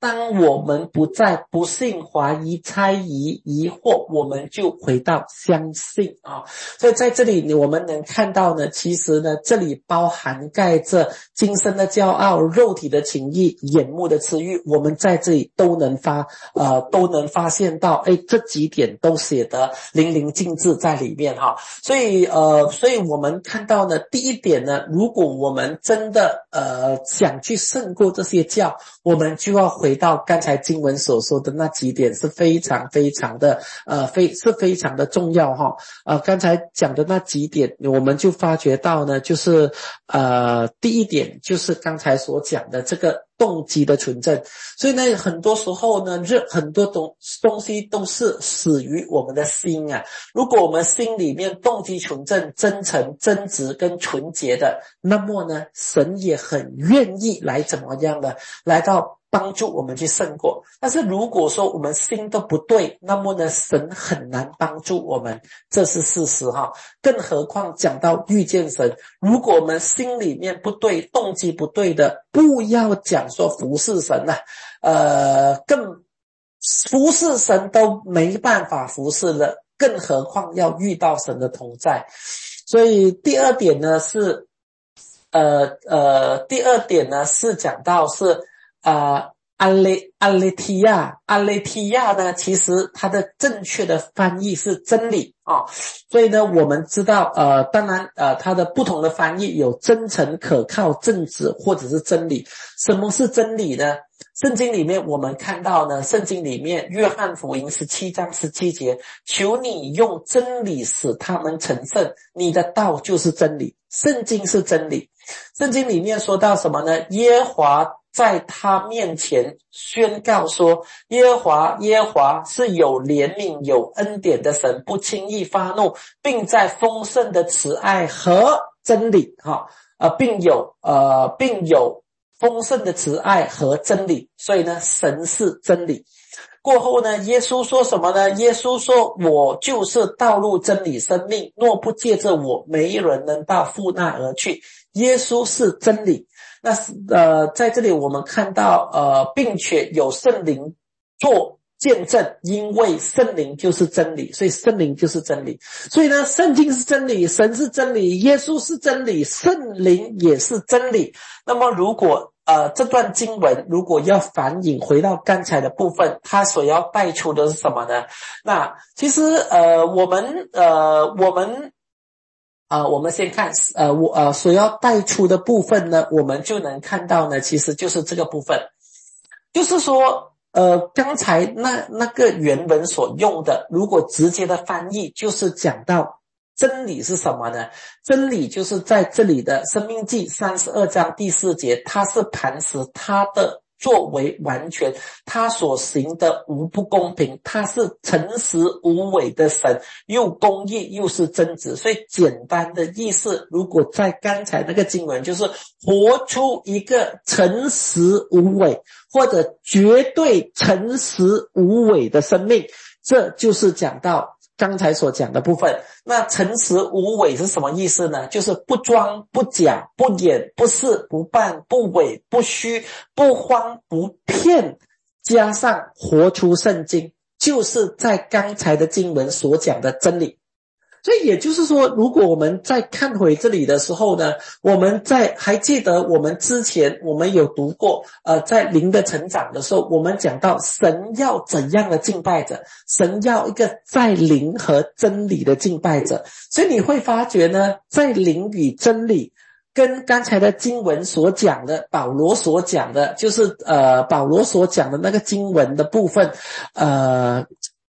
当我们不再不信、怀疑、猜疑、疑惑，我们就回到相信啊。所以在这里我们能看到呢，其实呢这里包含盖着今生的骄傲、肉体的情欲、眼目的痴欲，我们在这里都能发呃都能发现到，诶这几点都写得淋漓尽致在里面哈。所以呃所以我们看到呢，第一点呢，如果我们真的呃想去胜过这些教，我们就要回到刚才经文所说的那几点，是非常非常的呃非是非常的重要哈。呃刚才讲的那几点，我们就发觉到呢，就是呃第一点就是刚才所讲的这个动机的纯正。所以呢很多时候呢很多东东西都是始于我们的心啊。如果我们心里面动机纯正、真诚、真直跟纯洁的，那么呢神也很愿意来怎么样呢，来到帮助我们去胜过。但是如果说我们心都不对，那么呢神很难帮助我们，这是事实哈。更何况讲到遇见神，如果我们心里面不对，动机不对的，不要讲说服侍神啊，呃更服侍神都没办法服侍了，更何况要遇到神的同在。所以第二点呢是呃呃第二点呢是讲到是呃阿雷阿雷提亚阿雷提亚呢，其实它的正确的翻译是真理啊、哦。所以呢我们知道呃当然呃它的不同的翻译有真诚、可靠、正直或者是真理。什么是真理呢？圣经里面我们看到呢，圣经里面约翰福音十七章十七节，求你用真理使他们成圣，你的道就是真理。圣经是真理。圣经里面说到什么呢？耶和华在他面前宣告说，耶和华耶和华是有怜悯有恩典的神，不轻易发怒，并在丰盛的慈爱和真理哈呃并有呃并有丰盛的慈爱和真理。所以呢神是真理。过后呢耶稣说什么呢？耶稣说，我就是道路真理生命，若不借着我，没人能到父那而去。耶稣是真理。那呃在这里我们看到呃并且有圣灵做见证，因为圣灵就是真理，所以圣灵就是真理。所以呢圣经是真理，神是真理，耶稣是真理，圣灵也是真理。那么如果呃这段经文如果要反映回到刚才的部分，它所要带出的是什么呢？那其实呃我们呃我们呃我们先看呃我呃所要带出的部分呢，我们就能看到呢，其实就是这个部分，就是说呃刚才那那个原文所用的，如果直接的翻译就是讲到真理是什么呢？真理就是在这里的申命记三十二章第四节，它是磐石，它的作为完全，他所行的无不公平，他是诚实无伪的神，又公义又是真直。所以简单的意思，如果在刚才那个经文，就是活出一个诚实无伪或者绝对诚实无伪的生命，这就是讲到刚才所讲的部分。那诚实无伪是什么意思呢？就是不装不假不掩不饰不扮不伪不虚不慌不骗，加上活出圣经，就是在刚才的经文所讲的真理。所以也就是说，如果我们再看回这里的时候呢，我们在还记得我们之前我们有读过呃在灵的成长的时候，我们讲到神要怎样的敬拜者，神要一个在灵和真理的敬拜者。所以你会发觉呢，在灵与真理跟刚才的经文所讲的，保罗所讲的，就是呃保罗所讲的那个经文的部分，呃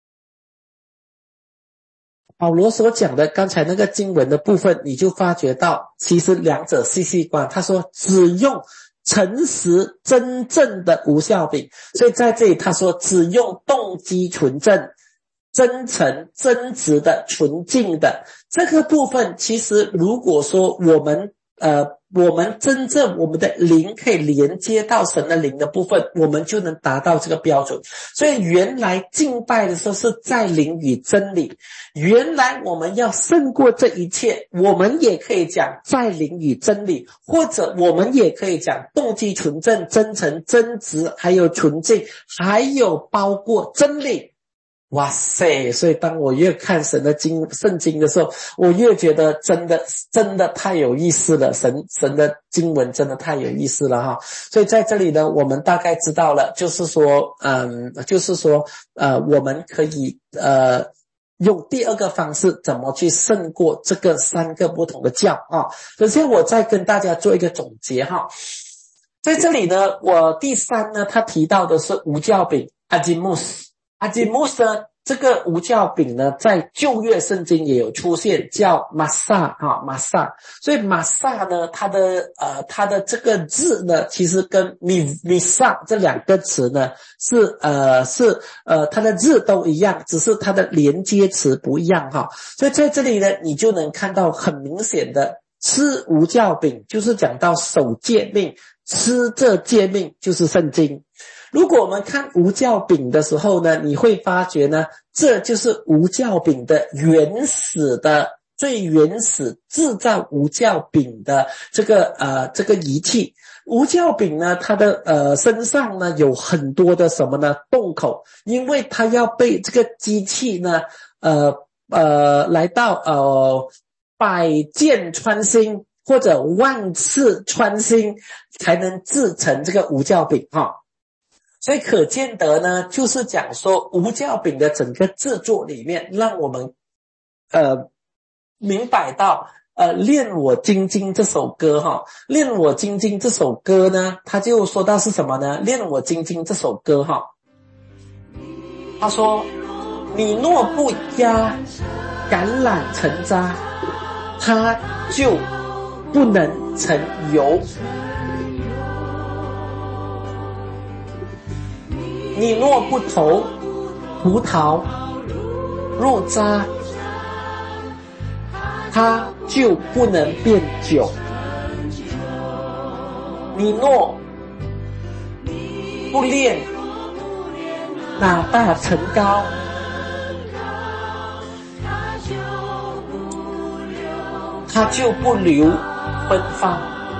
保罗所讲的刚才那个经文的部分，你就发觉到其实两者息息关。他说只用诚实真正的无效饼，所以在这里他说只用动机纯正、真诚真直的纯净的这个部分。其实如果说我们呃我们真正我们的灵可以连接到神的灵的部分，我们就能达到这个标准。所以原来敬拜的时候是在灵与真理，原来我们要胜过这一切，我们也可以讲在灵与真理，或者我们也可以讲动机纯正、真诚、真直，还有纯净，还有包括真理。哇塞，所以当我越看神的经圣经的时候，我越觉得真的真的太有意思了，神神的经文真的太有意思了哈。所以在这里呢，我们大概知道了，就是说嗯就是说呃我们可以呃用第二个方式怎么去胜过这个三个不同的教啊。首先我再跟大家做一个总结哈。在这里呢，我第三呢，他提到的是无酵饼阿基穆斯。阿基穆斯呢，这个无酵饼呢，在旧约圣经也有出现，叫玛撒哈玛撒。所以玛撒呢，它的呃它的这个字呢，其实跟米米撒这两个词呢是呃是呃它的字都一样，只是它的连接词不一样哈。所以在这里呢，你就能看到很明显的吃无酵饼，就是讲到守诫命，吃这诫命就是圣经。如果我们看无酵饼的时候呢，你会发觉呢，这就是无酵饼的原始的最原始制造无酵饼的这个呃这个仪器。无酵饼呢，它的呃身上呢有很多的什么呢洞口，因为它要被这个机器呢呃呃来到呃百箭穿心或者万刺穿心才能制成这个无酵饼哈。所以可见得呢，就是讲说无酵饼的整个制作里面，让我们呃明白到呃练我精进这首歌哈，练我精进这首歌呢，他就说到是什么呢？练我精进这首歌哈，他说你若不压橄榄成渣，它就不能成油。你若不投葡萄入渣，它就不能变酒。你若不炼哪大成膏，它就不留芬芳。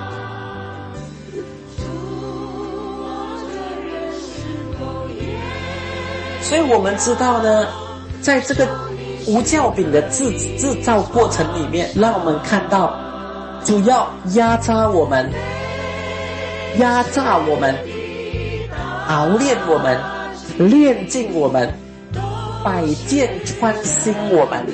所以我们知道呢，在这个无酵饼的制制造过程里面，让我们看到主要压榨我们，压榨我们，熬炼我们，炼净我们，百箭穿心我们，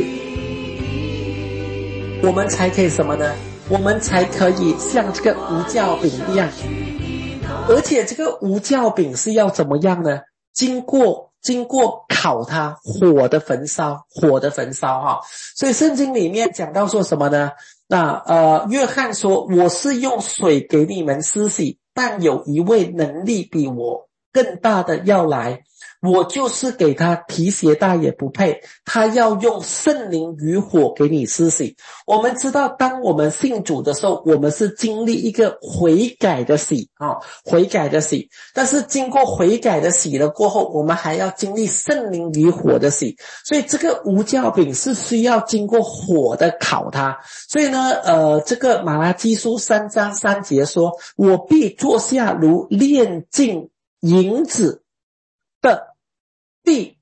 我们才可以什么呢？我们才可以像这个无酵饼一样。而且这个无酵饼是要怎么样呢？经过经过烤它，火的焚烧，火的焚烧哈。所以圣经里面讲到说什么呢？那呃，约翰说，我是用水给你们施洗，但有一位能力比我更大的要来，我就是给他提鞋带也不配，他要用圣灵与火给你施洗。我们知道当我们信主的时候，我们是经历一个悔改的洗啊，悔改的洗。但是经过悔改的洗了过后，我们还要经历圣灵与火的洗。所以这个无酵饼是需要经过火的烤它。所以呢呃这个马拉基书三章三节说，我必坐下如炼净银子的必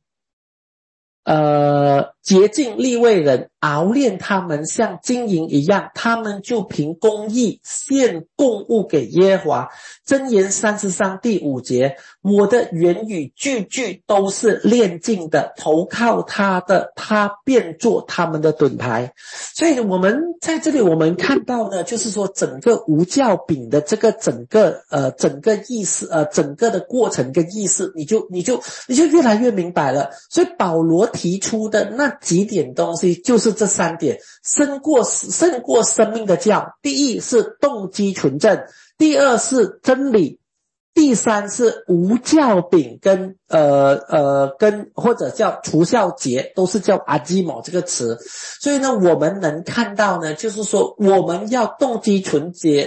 呃洁净利未人，熬炼他们像金银一样，他们就凭公义献供物给耶和华。箴言三十三第五节，我的言语句句都是炼净的，投靠他的，他便做他们的盾牌。所以我们在这里我们看到呢，就是说整个无酵饼的这个整个呃整个意思呃整个的过程跟意思，你就你就你就越来越明白了。所以保罗提出的那几点东西就是这三点，胜过胜过生命的教。第一是动机纯正，第二是真理，第三是无酵饼跟呃呃跟或者叫除酵节，都是叫阿基某这个词。所以呢我们能看到呢，就是说我们要动机纯洁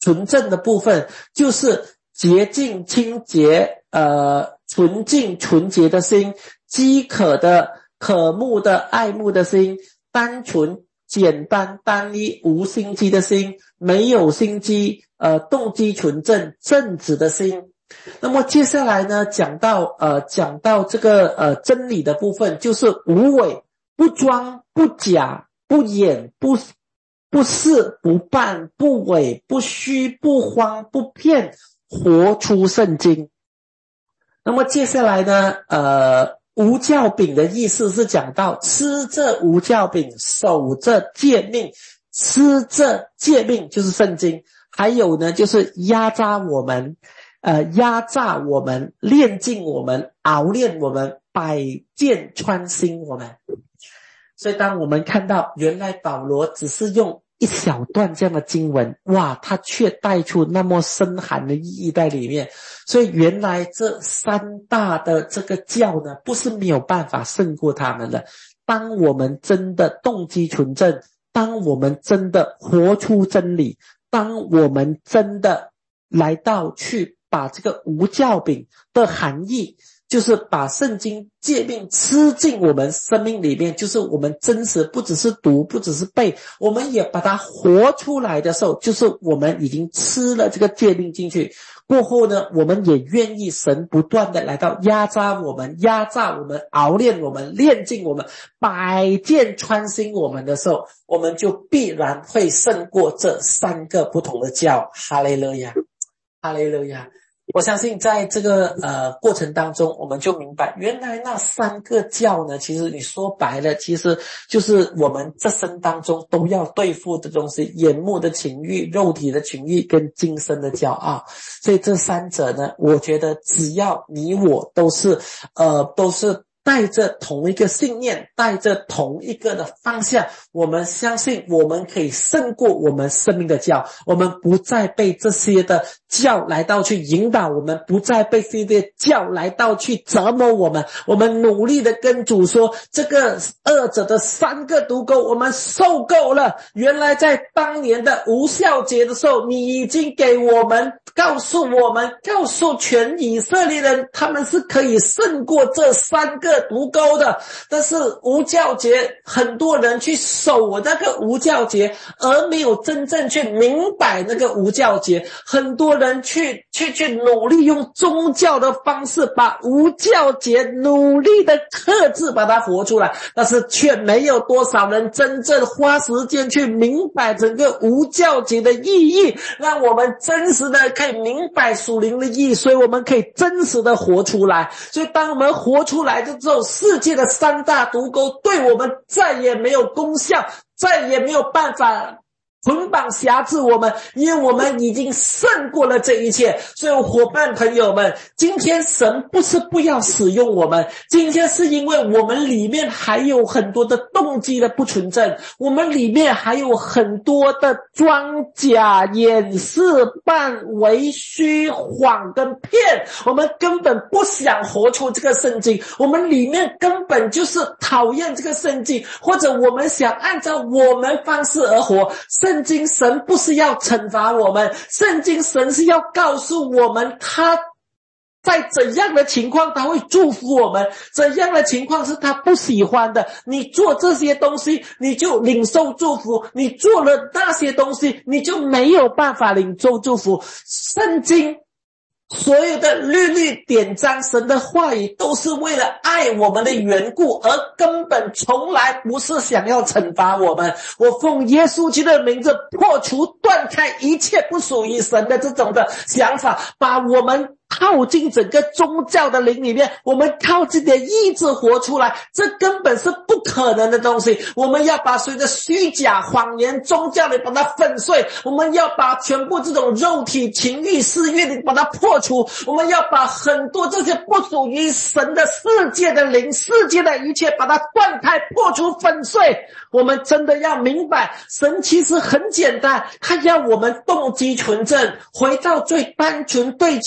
纯正的部分，就是洁净、清洁、呃纯净、纯洁的心，饥渴的、渴慕的、爱慕的心，单纯、简单、单一、无心机的心，没有心机，呃动机纯正、正直的心。那么接下来呢，讲到呃讲到这个呃真理的部分，就是无伪、不装、不假、不掩、不不是、不扮、不伪、不虚、不慌、不骗，活出圣经。那么接下来呢，呃无酵饼的意思是讲到吃这无酵饼，守这诫命，吃这诫命就是圣经。还有呢，就是压榨我们呃，压榨我们，炼净我们，熬炼我们，百箭穿心我们。所以当我们看到原来保罗只是用一小段这样的经文，哇，他却带出那么深含的意义在里面。所以原来这三大的这个教呢，不是没有办法胜过他们的。当我们真的动机纯正，当我们真的活出真理，当我们真的来到去把这个无酵饼的含义，就是把圣经诫命吃进我们生命里面，就是我们真实不只是读，不只是背，我们也把它活出来的时候，就是我们已经吃了这个诫命进去。过后呢，我们也愿意神不断的来到压榨我们，压榨我们，熬炼我们，炼净我们，百箭穿心我们的时候，我们就必然会胜过这三个不同的教。哈利路亚，哈利路亚。我相信在这个呃过程当中，我们就明白原来那三个教呢，其实你说白了，其实就是我们这生当中都要对付的东西，眼目的情欲、肉体的情欲跟今生的骄傲。所以这三者呢，我觉得只要你我都是呃都是带着同一个信念，带着同一个的方向，我们相信我们可以胜过我们生命的教，我们不再被这些的教来到去引导我们，不再被这些教来到去折磨我们，我们努力的跟主说，这个二者的三个毒钩我们受够了。原来在当年的无酵节的时候，你已经给我们告诉我们，告诉全以色列人，他们是可以胜过这三个毒钩的。但是无酵节，很多人去守那个无酵节，而没有真正去明白那个无酵节。很多人去去去努力用宗教的方式把无酵节努力的克制，把它活出来，但是却没有多少人真正花时间去明白整个无酵节的意义，让我们真实的可以明白属灵的意义，所以我们可以真实的活出来。所以当我们活出来的之后，世界的三大毒钩对我们再也没有功效，再也没有办法捆绑辖制我们，因为我们已经胜过了这一切。所以伙伴朋友们，今天神不是不要使用我们，今天是因为我们里面还有很多的动机的不纯正，我们里面还有很多的装假、掩饰、扮为虚谎跟骗，我们根本不想活出这个圣经，我们里面根本就是讨厌这个圣经，或者我们想按照我们方式而活。圣经神不是要惩罚我们，圣经神是要告诉我们他在怎样的情况他会祝福我们，怎样的情况是他不喜欢的。你做这些东西你就领受祝福，你做了那些东西你就没有办法领受祝福。圣经所有的律律典章，神的话语都是为了爱我们的缘故，而根本从来不是想要惩罚我们。我奉耶稣基督的名字破除断开一切不属于神的这种的想法，把我们靠近整个宗教的灵里面，我们靠自己的意志活出来，这根本是不可能的东西。我们要把所有的虚假、谎言、宗教里把它粉碎，我们要把全部这种肉体、情欲、私欲里把它破除，我们要把很多这些不属于神的世界的灵、世界的一切把它断开、破除、粉碎。我们真的要明白，神其实很简单，他要我们动机纯正，回到最单纯、最清纯、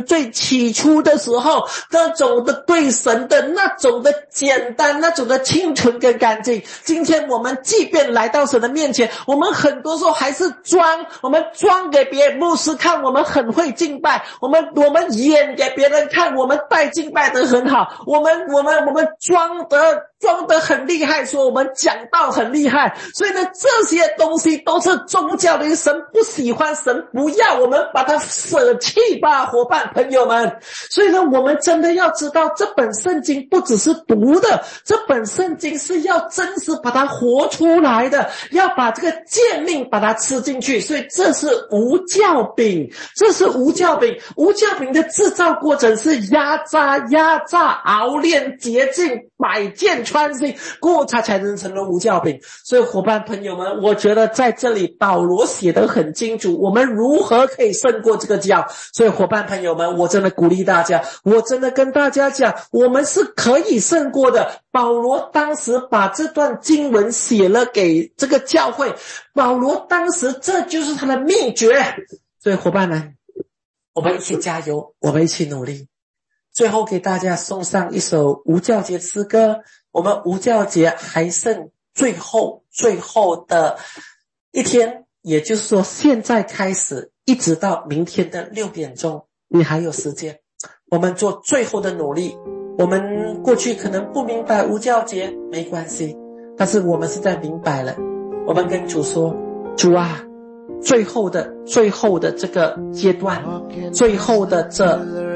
最起初的时候那种的对神的那种的简单，那种的清纯跟干净。今天我们即便来到神的面前，我们很多时候还是装，我们装给别人牧师看我们很会敬拜，我们我们演给别人看我们带敬拜得很好，我们我们我们装得装得很厉害，说我们讲道很厉害。所以呢，这些东西都是宗教的，神不喜欢，神不要，我们把它舍弃吧，伙伴朋友们。所以呢，我们真的要知道，这本圣经不只是读的，这本圣经是要真实把它活出来的，要把这个诫命把它吃进去。所以这是无酵饼，这是无酵饼。无酵饼的制造过程是压榨压榨熬炼洁净百件穿新，过后它才能成为无酵饼。所以伙伴朋友们，我觉得在这里保罗写得很清楚，我们如何可以胜过这个酵。所以伙伴朋友们，我真的鼓励大家，我真的跟大家讲，我们是可以胜过的。保罗当时把这段经文写了给这个教会，保罗当时这就是他的秘诀。所以伙伴们，我们一起加油，我们一起努力。最后给大家送上一首无酵节诗歌，我们无酵节还剩最后最后的一天，也就是说现在开始一直到明天的六点钟，你还有时间，我们做最后的努力。我们过去可能不明白无酵节，没关系，但是我们现在明白了，我们跟主说，主啊，最后的最后的这个阶段，最后的这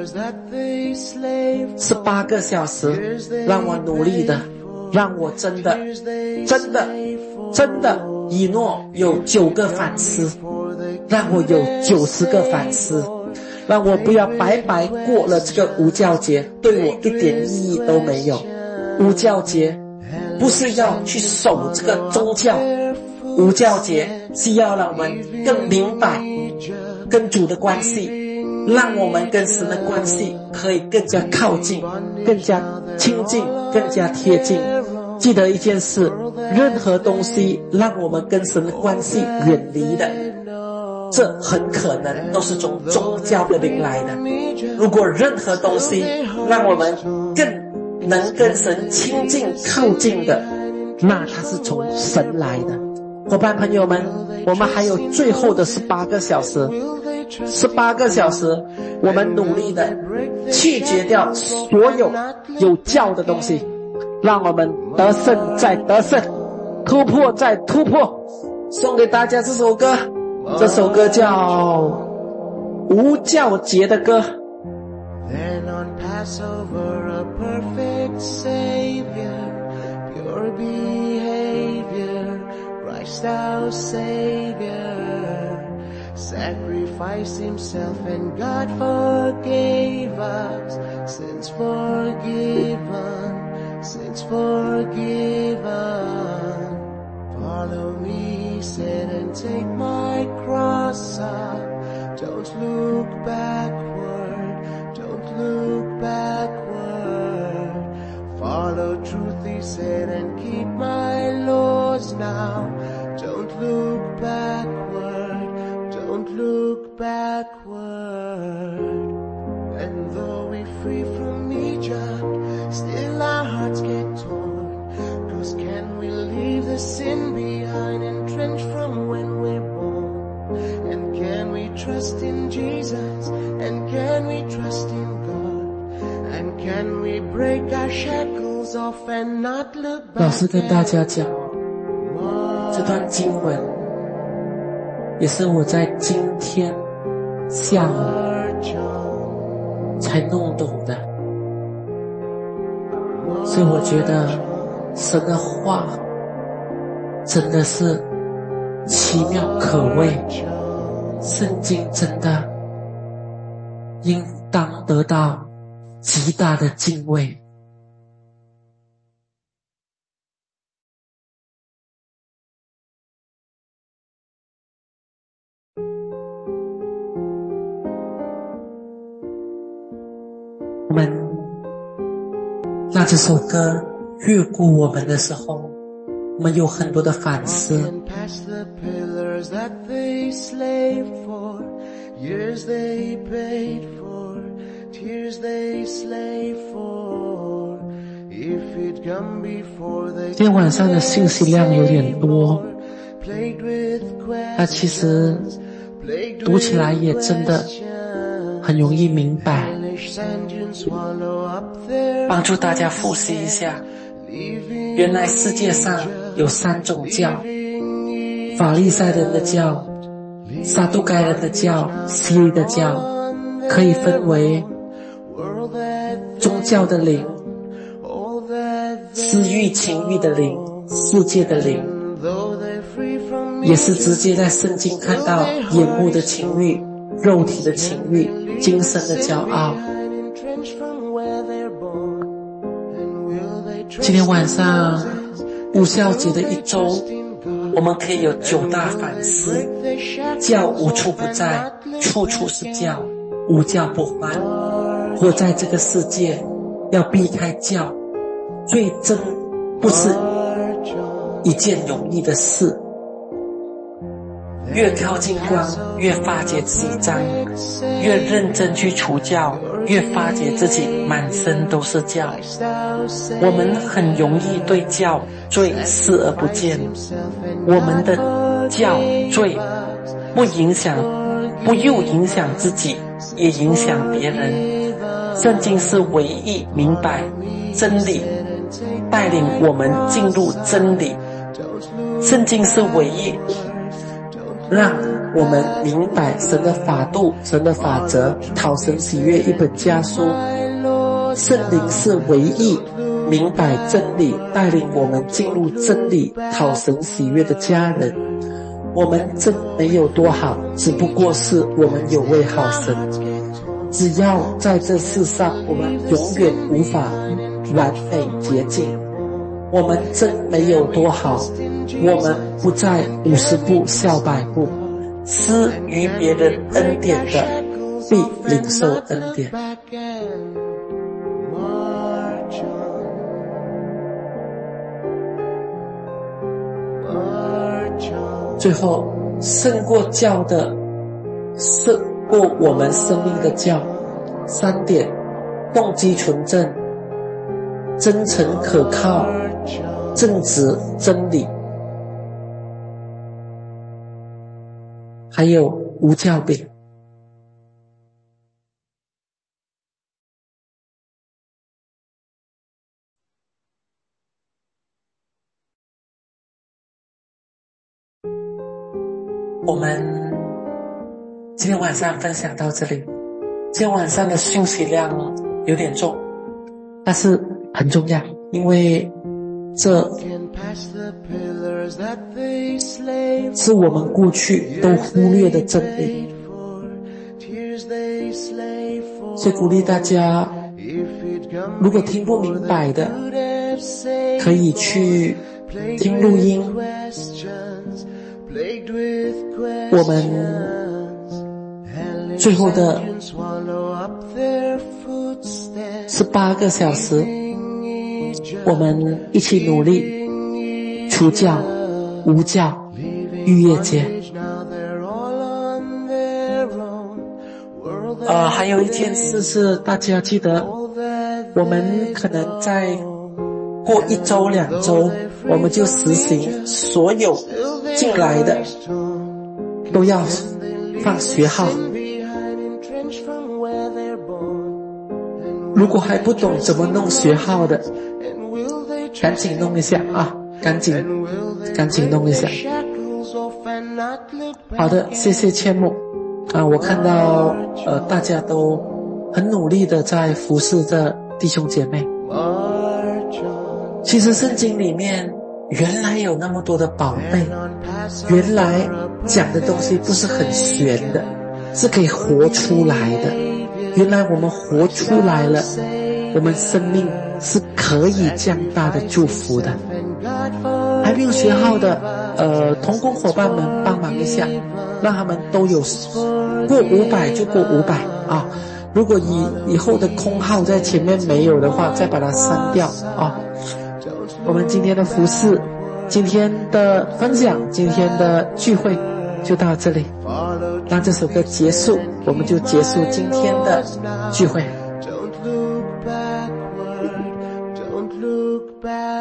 十八个小时，让我努力的，让我真的真的真的以诺有九个反思，让我有九十个反思，让我不要白白过了这个无酵节，对我一点意义都没有。无酵节不是要去守这个宗教，无酵节是要让我们更明白跟主的关系，让我们跟神的关系可以更加靠近，更加亲近，更加贴近。记得一件事，任何东西让我们跟神的关系远离的，这很可能都是从宗教的灵来的。如果任何东西让我们更能跟神亲近靠近的，那它是从神来的。伙伴朋友们，我们还有最后的十八个小时，十八个小时我们努力的弃绝掉所有有教的东西，让我们得胜再得胜，突破再突破。送给大家这首歌，这首歌叫无酵节的歌。 Then on Passover a perfect Savior, pure behavior, Christ our Savior, sacrificed himself and God forgave us, sins forgiven, sins forgiven. Follow me, he said, and take my cross up. Don't look backward, don't look backward. Follow truth, he said, and keep my laws now. Don't look backward, don't look backward. And though we free from Egypt, still our hearts get torn. 'Cause can we leave the sin behind, entrenched from when we're born? And can we trust in Jesus? And can we trust in God? And can we break our shackles off and not look back? 老师跟大家讲，这段经文也是我在今天下午才弄懂的，所以我觉得神的话真的是奇妙可畏，圣经真的应当得到极大的敬畏。我们让这首歌越过我们的时候，我们有很多的反思。 Past the pillars that they slaved for, years they paid for, 今天晚上的信息量有点多，那其实读起来也真的很容易明白。帮助大家复习一下，原来世界上有三种教：法利赛人的教、撒都该人的教、希律的教，可以分为宗教的灵、私欲情欲的灵、世界的灵，也是直接在圣经看到眼目的情欲、肉体的情欲、今生的骄傲。今天晚上无酵节的一周，我们可以有九大反思：教无处不在，处处是教，无教不欢。活在这个世界，要避开教，最真不是一件容易的事。越靠近光，越发觉自己脏；越认真去除教，越发觉自己满身都是教。我们很容易对教罪视而不见，我们的教罪不影响，不又影响自己，也影响别人。圣经是唯一明白真理，带领我们进入真理。圣经是唯一让我们明白神的法度、神的法则，讨神喜悦一本家书。圣灵是唯一明白真理，带领我们进入真理，讨神喜悦的家人。我们真没有多好，只不过是我们有位好神。只要在这世上，我们永远无法完美洁净。我们真没有多好，我们不在五十步笑百步，施于别人恩典的，必领受恩典。最后，胜过教的，胜过我们生命的教，三点：动机纯正、真诚可靠、正直真理，还有无教饼。我们今天晚上分享到这里。今天晚上的讯息量有点重，但是很重要，因为这是我们过去都忽略的真理。所以鼓励大家，如果听不明白的，可以去听录音。我们最后的是八个小时，我们一起努力除教、无教、逾越节。呃，还有一件事是大家记得，我们可能在过一周两周，我们就实行所有进来的都要放学号。如果还不懂怎么弄学号的，赶紧弄一下啊，赶紧赶紧弄一下。好的，谢谢千木啊，我看到呃大家都很努力的在服侍着弟兄姐妹。其实圣经里面原来有那么多的宝贝，原来讲的东西不是很玄的，是可以活出来的。原来我们活出来了，我们生命是可以降大的祝福的。还没有学号的呃同工伙伴们帮忙一下，让他们都有过五百就过五百啊。如果以以后的空号在前面没有的话，再把它删掉啊。我们今天的服事，今天的分享，今天的聚会就到这里。当这首歌结束，我们就结束今天的聚会。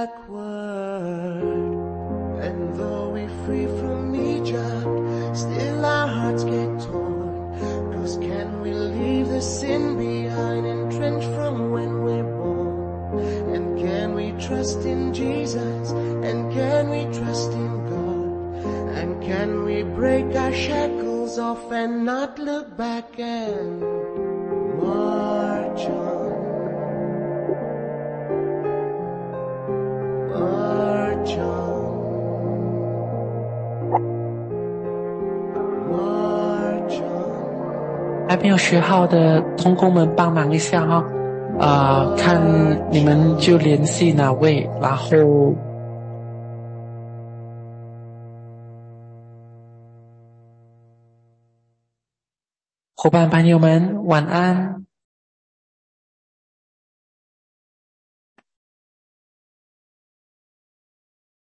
backward. And though we free from Egypt, still our hearts get torn. Cause can we leave the sin behind, entrenched from when we're born? And can we trust in Jesus? And can we trust in God? And can we break our shackles off and not look back and march on? March on. March on. 还没有学好的同工们帮忙一下哈，呃，看你们就联系哪位，然后伙伴朋友们晚安。